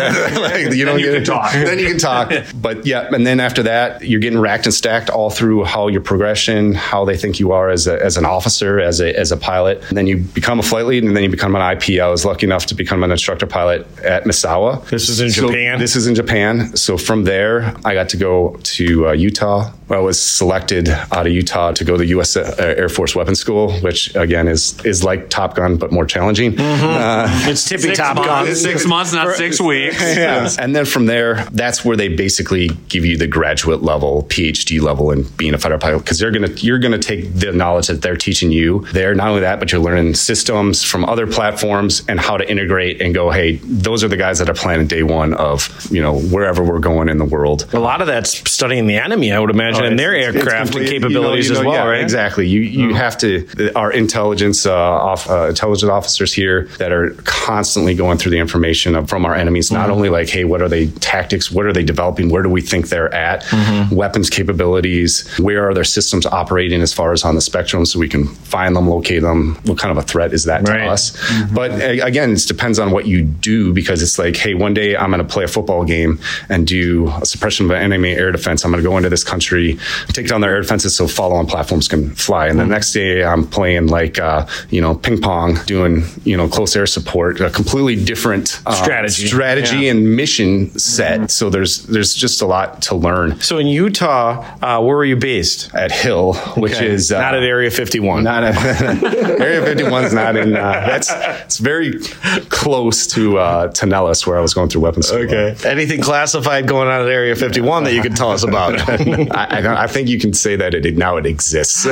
You can talk. Then you can talk. But and then after that, you're getting racked and stacked all through how your progression, how they think you are as an officer, as a pilot. And then you become a flight lead, and then you become an IP. I was lucky enough to become an instructor pilot at Misawa. This is in Japan? This is in Japan. So from there, I got to go to Utah. I was selected out of Utah to go to the U.S. Air Force Weapons School, which again is like Top Gun but more challenging. It's tippy Top Gun. 6 months, not 6 weeks. And then from there, that's where they basically give you the graduate level, PhD level in being a fighter pilot, because you're gonna take the knowledge that they're teaching you there. Not only that, but you're learning systems from other platforms and how to integrate and go, hey, those are the guys that are planning day one of wherever we're going in the world. A lot of that's studying the enemy, I would imagine, and their aircraft and capabilities as well, right? Exactly. You have to. Our intelligence officers here that are constantly going through the information from our enemies. Not only like, hey, what are they tactics? What are they developing? Where do we think they're at? Weapons capabilities. Where are their systems operating as far as on the spectrum, so we can find them, locate them. What kind of a threat is that to us? But again, it depends on what you do, because it's like, hey, one day I'm going to play a football game and do a suppression of an enemy air defense. I'm going to go into this country, take down their air defenses so follow-on platforms can fly. And the next day I'm playing like, ping pong, doing, close air support, a completely different strategy and mission set. So there's just a lot to learn. So in Utah, where were you based? At Hill, which is not at Area 51. Not at Area 51 is not in. It's very close to Nellis, where I was going through weapons school. Okay. Anything classified going on at Area 51 that you can tell us about? I think you can say that it exists.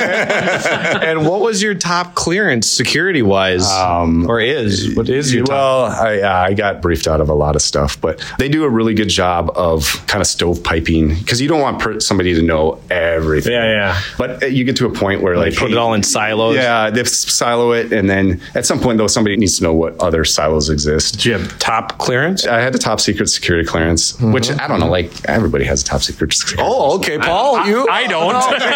And what was your top clearance security wise, or is? What is your top? Well, I got briefed out of a lot of stuff, but they do a really good job of kind of stovepiping, because you don't want somebody to know everything. Yeah. But you get to a point where they put it all in silos. Yeah, they silo it, and then at some point though, somebody needs to know what other silos exist. Do you have top clearance? I had a top secret security clearance, which I don't know. Like everybody has a top secret security clearance. Oh, okay, Paul. I don't.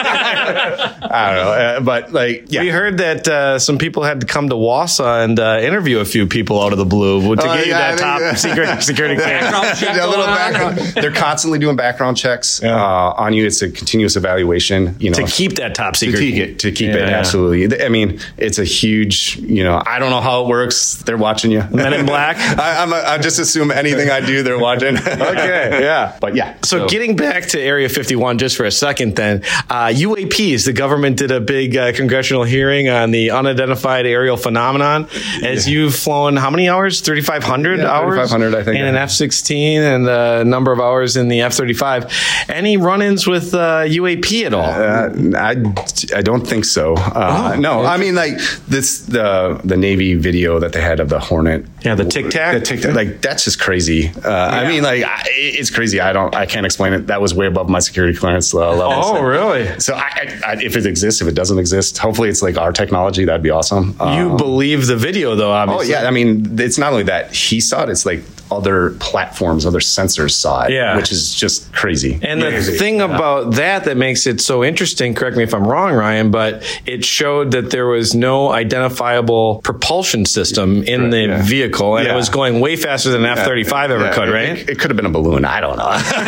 I don't know, but we heard that some people had to come to Wausau and interview a few people out of the blue to get you that top secret security clearance. A little background. They're constantly doing background checks on you. It's a continuous evaluation. To keep that top secret. To keep it, absolutely. I mean, it's a huge. I don't know how it works. They're watching you. Men in Black. I just assume anything I do, they're watching. Okay, yeah. But yeah. So getting back to Area 51 just for a second, then UAPs. The government did a big congressional hearing on the unidentified aerial phenomenon. As you've flown, how many hours? 3,500 hours. 3,500, I think. In an F-16 and a number of hours in the F-35. Any run-ins with UAP at all? I don't think so. No, I mean like the Navy video that they had of the Hornet. Yeah, the Tic Tac. Like that's just crazy. I mean, like it's crazy. I can't explain it. That was way above my security clearance level. Oh, really? So if it exists, if it doesn't exist, hopefully it's like our technology. That'd be awesome. You believe the video though, obviously. Oh yeah, I mean it's not only that he saw it. It's like other platforms, other sensors saw it, which is just crazy. And the thing about that makes it so interesting, correct me if I'm wrong, Ryan, but it showed that there was no identifiable propulsion system in the vehicle, and it was going way faster than an F-35 ever could, right? It could have been a balloon. I don't know.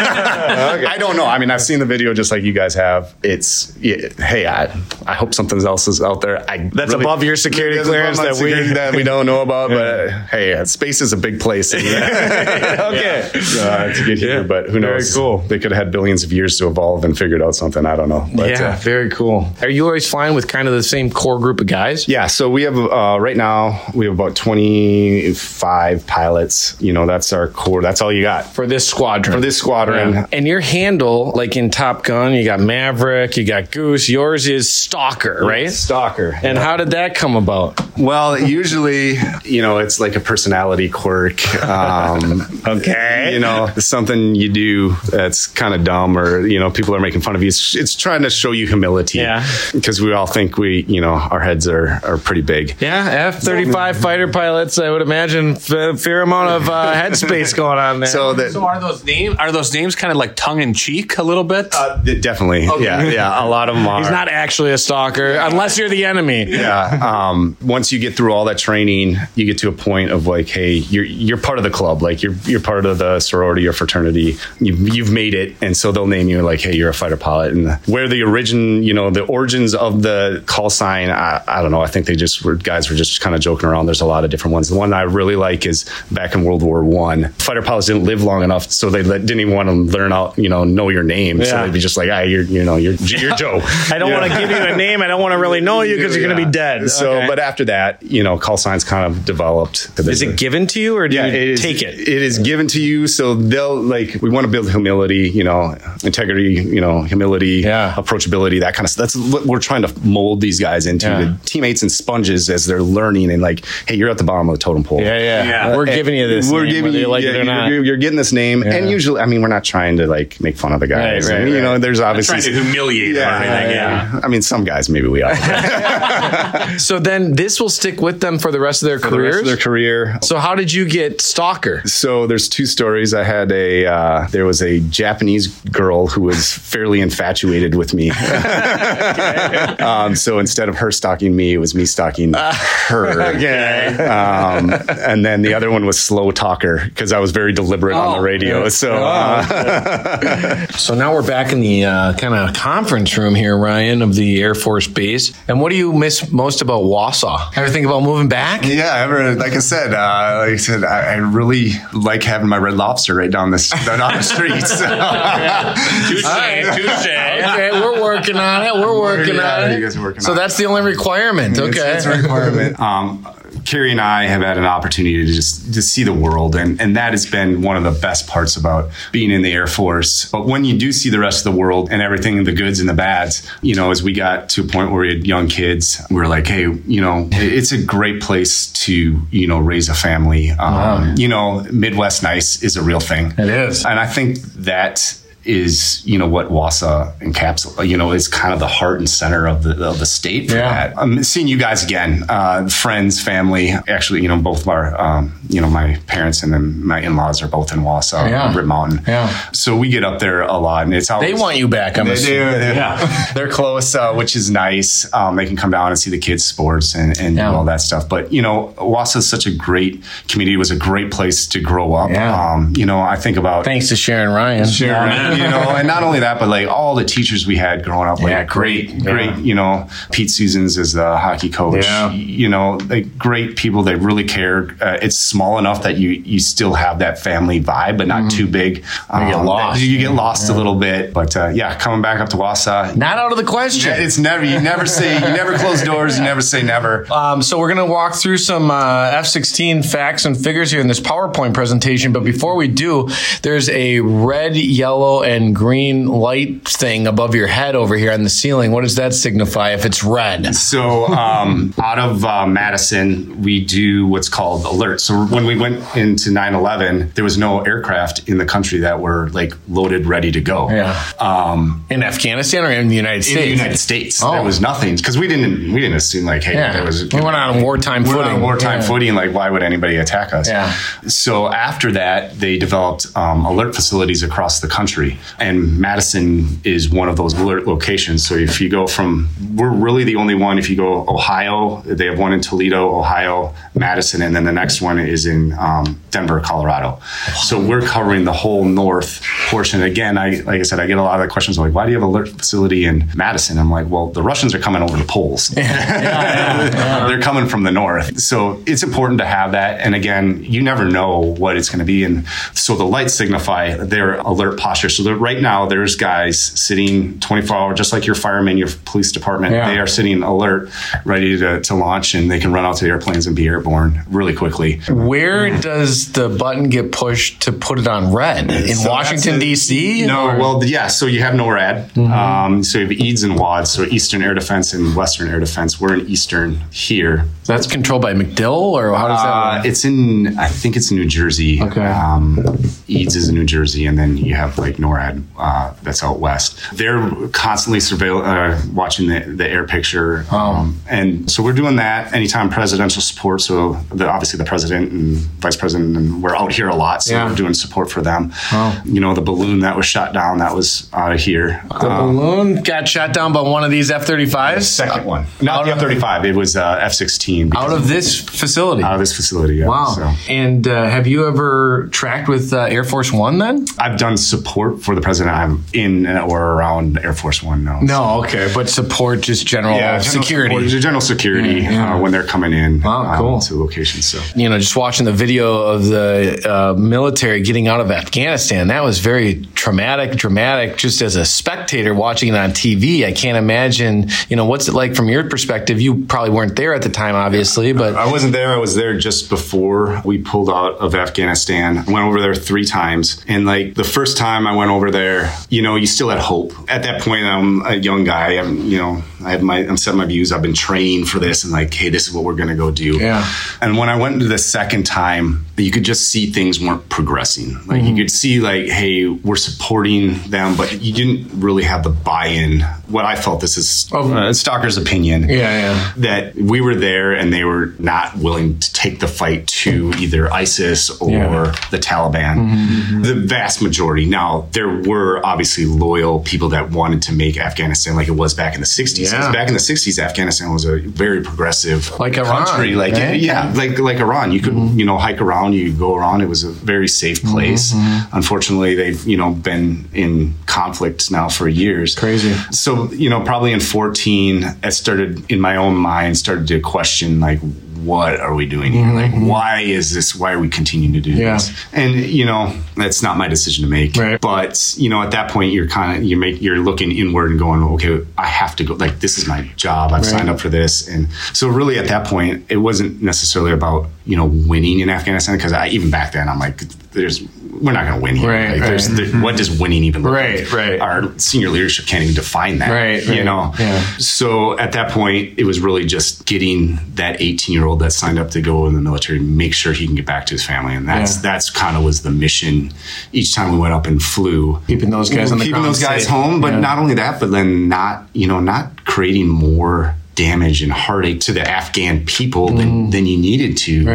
I don't know. I mean, I've seen the video just like you guys have. Hey, I hope something else is out there. That's above your security clearance that we don't know about, but hey, space is a big place. Okay. To get here, but who knows? Very cool. They could have had billions of years to evolve and figured out something. I don't know. But, very cool. Are you always flying with kind of the same core group of guys? Yeah. So we have right now we have about 25 pilots. That's our core. That's all you got for this squadron. Yeah. And your handle, like in Top Gun, you got Maverick, you got Goose. Yours is Stalker, right? Stalker. And how did that come about? Well, usually, it's like a personality quirk. Okay. Something you do that's kind of dumb, or people are making fun of you. It's trying to show you humility. Yeah. Because we all think our heads are pretty big. Yeah. F-35 fighter pilots, I would imagine a fair amount of headspace going on there. So are those names kind of like tongue in cheek a little bit? Definitely. Okay. Yeah. A lot of them are. He's not actually a stalker unless you're the enemy. Yeah. Once you get through all that training, you get to a point of like, hey, you're part of the club. Like you're part of the sorority or fraternity. You've made it, and so they'll name you like, hey, you're a fighter pilot. And where the origins of the call sign, I don't know. I think guys were just kind of joking around. There's a lot of different ones. The one I really like is back in World War I. Fighter pilots didn't live long enough, so they didn't even want to learn out, know your name. Yeah. So they'd be just like, you're Joe. I don't want to give you a name. I don't want to really know you because you're going to be dead. So, but after that, call signs kind of developed. Is it given to you, or do you take it? It is given to you. So they'll we want to build humility, integrity, humility, approachability, that kind of stuff. That's what we're trying to mold these guys into, the teammates and sponges as they're learning, and like, hey, you're at the bottom of the totem pole. We're giving you this. We're giving you like it or not. You're getting this name, and usually, I mean, we're not trying to like make fun of the guys. Right. There's obviously trying to humiliate everything. I mean, some guys maybe we are. So then this will stick with them for the rest of their careers. The rest of their career. So how did you get Stalker talker? So there's two stories. I had there was a Japanese girl who was fairly infatuated with me. So instead of her stalking me, it was me stalking her. Okay. And then the other one was slow talker because I was very deliberate on the radio. So now we're back in the kind of conference room here, Ryan, of the Air Force Base. And what do you miss most about Wausau? Ever think about moving back? Yeah, like I said, I really like having my Red Lobster right down the streets. Touche. Okay, we're working on it. You guys are working so on that's the only requirement. Okay. It's a requirement. Carrie and I have had an opportunity to just see the world, and that has been one of the best parts about being in the Air Force. But when you do see the rest of the world and everything, the goods and the bads, as we got to a point where we had young kids, we were like, hey, it's a great place to, raise a family. Midwest nice is a real thing. It is. And I think that is, what Wausau encapsulates, is kind of the heart and center of the state for that. I'm seeing you guys again, friends, family, actually, both our, my parents and then my in-laws are both in Wausau, Rib Mountain. Yeah. So we get up there a lot, and it's always, they want you back. I'm assuming. They're close, which is nice. They can come down and see the kids' sports and do all that stuff. But, Wausau is such a great community. It was a great place to grow up. Yeah. I think about... Thanks to Sharon Ryan. And not only that, but like all the teachers we had growing up, great, Pete Susans is the hockey coach, great people that really care. It's small enough that you still have that family vibe, but not too big. You get lost. You get lost a little bit, but coming back up to Wausau. Not out of the question. It's you never close doors, you never say never. So we're going to walk through some F-16 facts and figures here in this PowerPoint presentation, but before we do, there's a red, yellow, and green light thing above your head over here on the ceiling. What does that signify if it's red? So out of Madison, we do what's called alerts. So when we went into 9/11, there was no aircraft in the country that were like loaded, ready to go. Yeah. In Afghanistan or in the United States? In the United States. There was nothing because we didn't assume like, hey, there was. We went on wartime footing. On wartime footing. Like, why would anybody attack us? Yeah. So after that, they developed alert facilities across the country. And Madison is one of those alert locations. So if you go we're really the only one. If you go Ohio, they have one in Toledo, Ohio, Madison, and then the next one is in Denver, Colorado. So we're covering the whole north portion. Again, like I said, I get a lot of questions like, why do you have an alert facility in Madison? I'm like, well, the Russians are coming over the poles. They're coming from the north. So it's important to have that. And again, you never know what it's going to be. And so the lights signify their alert posture. So right now, there's guys sitting 24 hours, just like your firemen, your police department. They are sitting alert, ready to launch, and they can run out to the airplanes and be airborne really quickly. Where does the button get pushed to put it on red? In Washington, D.C.? No, so you have NORAD. Mm-hmm. So you have EADS and WADS, so Eastern Air Defense and Western Air Defense. We're in Eastern here. That's controlled by MacDill, or how does that work? I think it's in New Jersey. Okay. EADS is in New Jersey, and then you have like NORAD that's out west. They're constantly watching the air picture. And so we're doing that anytime presidential support. So obviously the president and vice president, and we're out here a lot. So we're doing support for them. The balloon that was shot down, that was out of here. The balloon got shot down by one of these F-35s? Second one. Not the F-35. It was F-16. Out of this facility? Out of this facility, yeah. Wow. So. And have you ever tracked with Air Force One then? I've done support for the president. I'm in or around Air Force One now. No, okay. But support just general security. General security when they're coming in to locations. So just watching the video of the military getting out of Afghanistan, that was very dramatic. Just as a spectator watching it on TV, I can't imagine. What's it like from your perspective? You probably weren't there at the time, obviously, but I wasn't there. I was there just before we pulled out of Afghanistan. I went over there 3 times, and like the first time I went over there, you still had hope. At that point, I'm a young guy. I'm setting my views. I've been trained for this, and like, hey, this is what we're gonna go do. Yeah. And when I went into the second time, you could just see things weren't progressing. Like you could see like, hey, we're supporting them, but you didn't really have the buy-in what I felt, this is Stalker's opinion. That we were there and they were not willing to take the fight to either ISIS or the Taliban. The vast majority. Now, there were obviously loyal people that wanted to make Afghanistan like it was back in the 60s. Because back in the 60s, Afghanistan was a very progressive country. Iran, like Iran. You could, hike around, you could go around. It was a very safe place. Unfortunately, they've, been in conflict now for years. Crazy. So, probably in 14, I started, in my own mind, started to question, like, what are we doing here? Like, why are we continuing to do this? And, that's not my decision to make. Right. But, at that point, you're looking inward and going, okay, I have to go. Like, this is my job. I've signed up for this. And so really at that point, it wasn't necessarily about, winning in Afghanistan. Because even back then, I'm like, we're not going to win here. What does winning even look like? Our senior leadership can't even define that. So at that point, it was really just getting that 18-year-old that signed up to go in the military, make sure he can get back to his family. And that's kind of was the mission each time we went up and flew. Keeping those guys home. But not only that, but then not creating more damage and heartache to the Afghan people than you needed to.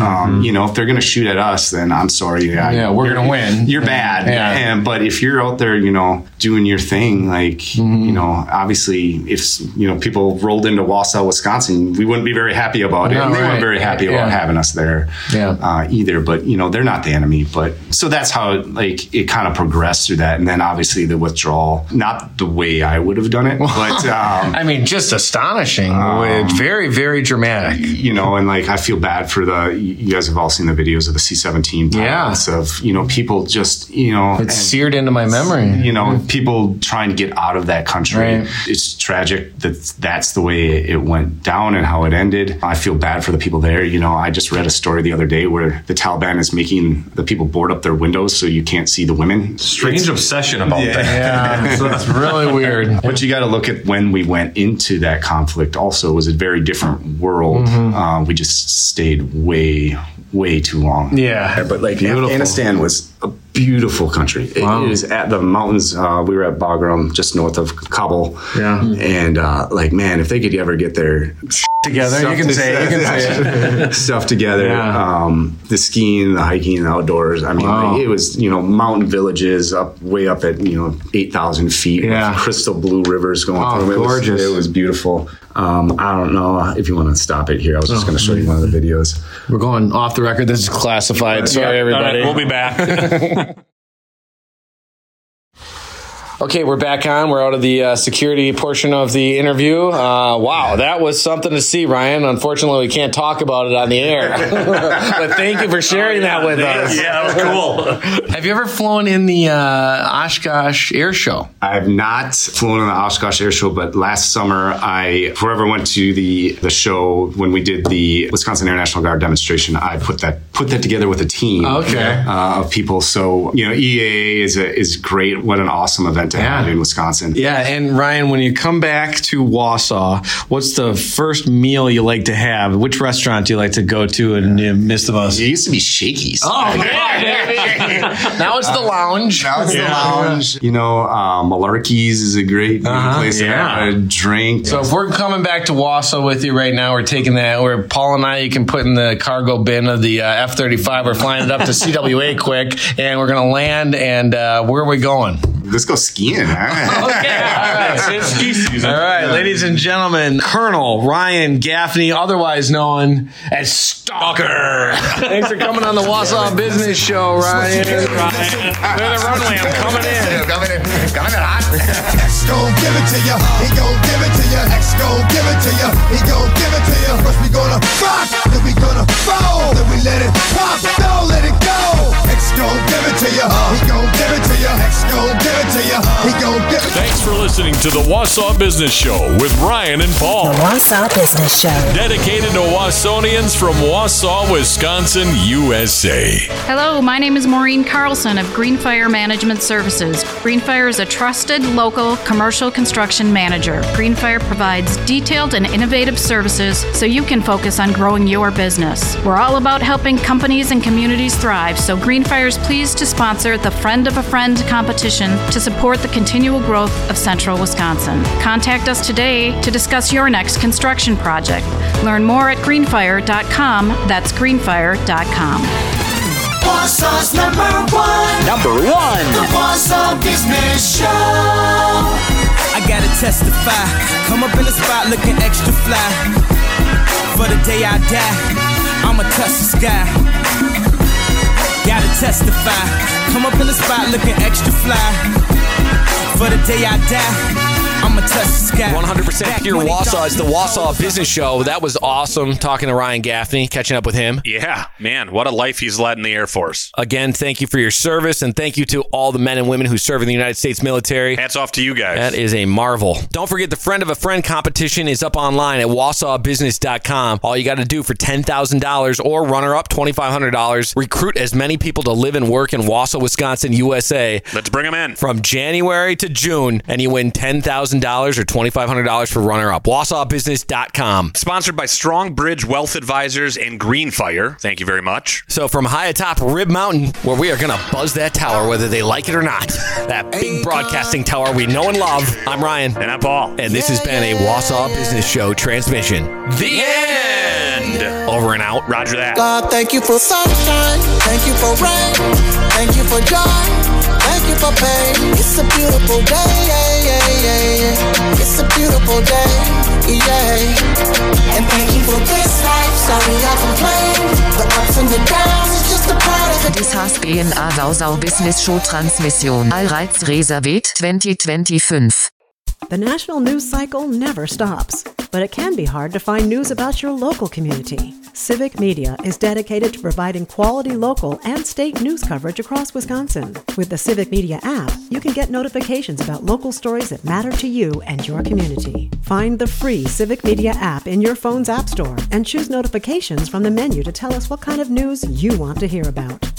If they're going to shoot at us, then I'm sorry. We're going to win. You're bad. But if you're out there, doing your thing, like, obviously if, people rolled into Wausau, Wisconsin, we wouldn't be very happy about it. And they weren't very happy about having us there either. But, they're not the enemy. But so that's how it kind of progressed through that. And then obviously the withdrawal, not the way I would have done it, but I mean, just astonishing. Very, very dramatic. And like I feel bad for you guys have all seen the videos of the C-17 pilots of, people just, it's seared into my memory. People trying to get out of that country. It's tragic that's the way it went down and how it ended. I feel bad for the people there. I just read a story the other day where the Taliban is making the people board up their windows so you can't see the women. Strange obsession about that. Yeah, so it's really weird. But you got to look at when we went into that conflict. Also was a very different world. We just stayed way too long. But like Afghanistan was a beautiful country. It is at the mountains. We were at Bagram, just north of Kabul. And man, if they could ever get their together, you can say it. Stuff together. The skiing, the hiking, the outdoors. I mean, it was mountain villages way up at 8,000 feet. With crystal blue rivers going through. Gorgeous. It was beautiful. I don't know if you want to stop it here. I was just going to show you one of the videos. We're going off the record. This is classified. Sorry, everybody. Right, we'll be back. Okay, we're back on. We're out of the security portion of the interview. Wow, that was something to see, Ryan. Unfortunately, we can't talk about it on the air. But thank you for sharing that with us. Yeah, that was cool. Have you ever flown in the Oshkosh Air Show? I have not flown in the Oshkosh Air Show, but last summer, whoever went to the show when we did the Wisconsin Air National Guard demonstration, I put that together with a team of people. So, EAA is great. What an awesome event to have in Wisconsin. Yeah, and Ryan, when you come back to Wausau, what's the first meal you like to have? Which restaurant do you like to go to and you miss the most? It used to be Shakey's. Oh, yeah. Now it's the lounge. Malarkey's is a great place to have a drink. So if we're coming back to Wausau with you right now, we're taking where Paul and I, you can put in the cargo bin of the F-35. We're flying it up to CWA quick, and we're going to land, and where are we going? Let's go skiing. All right. All right. It's ski season. All right, ladies and gentlemen, Colonel Ryan Gaffney, otherwise known as Stalker. Thanks for coming on the Wausau Business Show, Ryan. Clear the runway. I'm coming in. Coming in hot. X gon' give it to you. He gon' give it to you. X gon' give it to you. He gon' give it to you. First we gonna rock, then we gonna fall, then we let it pop, don't let it go. X gon' give it to you. He gon' give it to you. X gon' give it to you. He gon' give it. Thanks for listening to the Wausau Business Show with Ryan and Paul. The Wausau Business Show. Dedicated to Wausonians from Wausau, Wisconsin, USA. Hello, my name is Maureen Carlson of Greenfire Management Services. Greenfire is a trusted local commercial construction manager. Greenfire provides detailed and innovative services so you can focus on growing your business. We're all about helping companies and communities thrive, so Greenfire is pleased to sponsor the Friend of a Friend competition to support the continual growth of Central Wisconsin. Wisconsin. Contact us today to discuss your next construction project. Learn more at greenfire.com. That's greenfire.com. Wausau's number one. The Wausau Business Show. I gotta testify. Come up in the spot looking extra fly. For the day I die, I'ma touch the sky. Gotta testify. Come up in the spot looking extra fly. For the day I die, I'ma touch the sky. 100% Pure Wausau is the Wausau Business Show. That was awesome talking to Ryan Gaffney, catching up with him. Yeah, man, what a life he's led in the Air Force. Again, thank you for your service, and thank you to all the men and women who serve in the United States military. Hats off to you guys. That is a marvel. Don't forget the Friend of a Friend competition is up online at wausaubusiness.com. All you got to do for $10,000 or runner-up $2,500, recruit as many people to live and work in Wausau, Wisconsin, USA. Let's bring them in. From January to June, and you win $10,000 or $2,500 for runner-up. wausaubusiness.com. Sponsored by Strong Bridge Wealth Advisors and Greenfire. Thank you very much. So from high atop Rib Mountain, where we are going to buzz that tower whether they like it or not, that big broadcasting tower we know and love, I'm Ryan. And I'm Paul. And this has been a Wausau Business Show transmission. The end. Over and out. Roger that. God, thank you for sunshine. Thank you for rain. Thank you for joy. Thank you for pain. It's a beautiful day. It's a beautiful day. And thank you for this life. Sorry I complain. The ups and the downs is just a part of it. Das heißt GNA Wausau Business Show Transmission. Allreiz reserviert 2025. The national news cycle never stops, but it can be hard to find news about your local community. Civic Media is dedicated to providing quality local and state news coverage across Wisconsin. With the Civic Media app, you can get notifications about local stories that matter to you and your community. Find the free Civic Media app in your phone's app store and choose notifications from the menu to tell us what kind of news you want to hear about.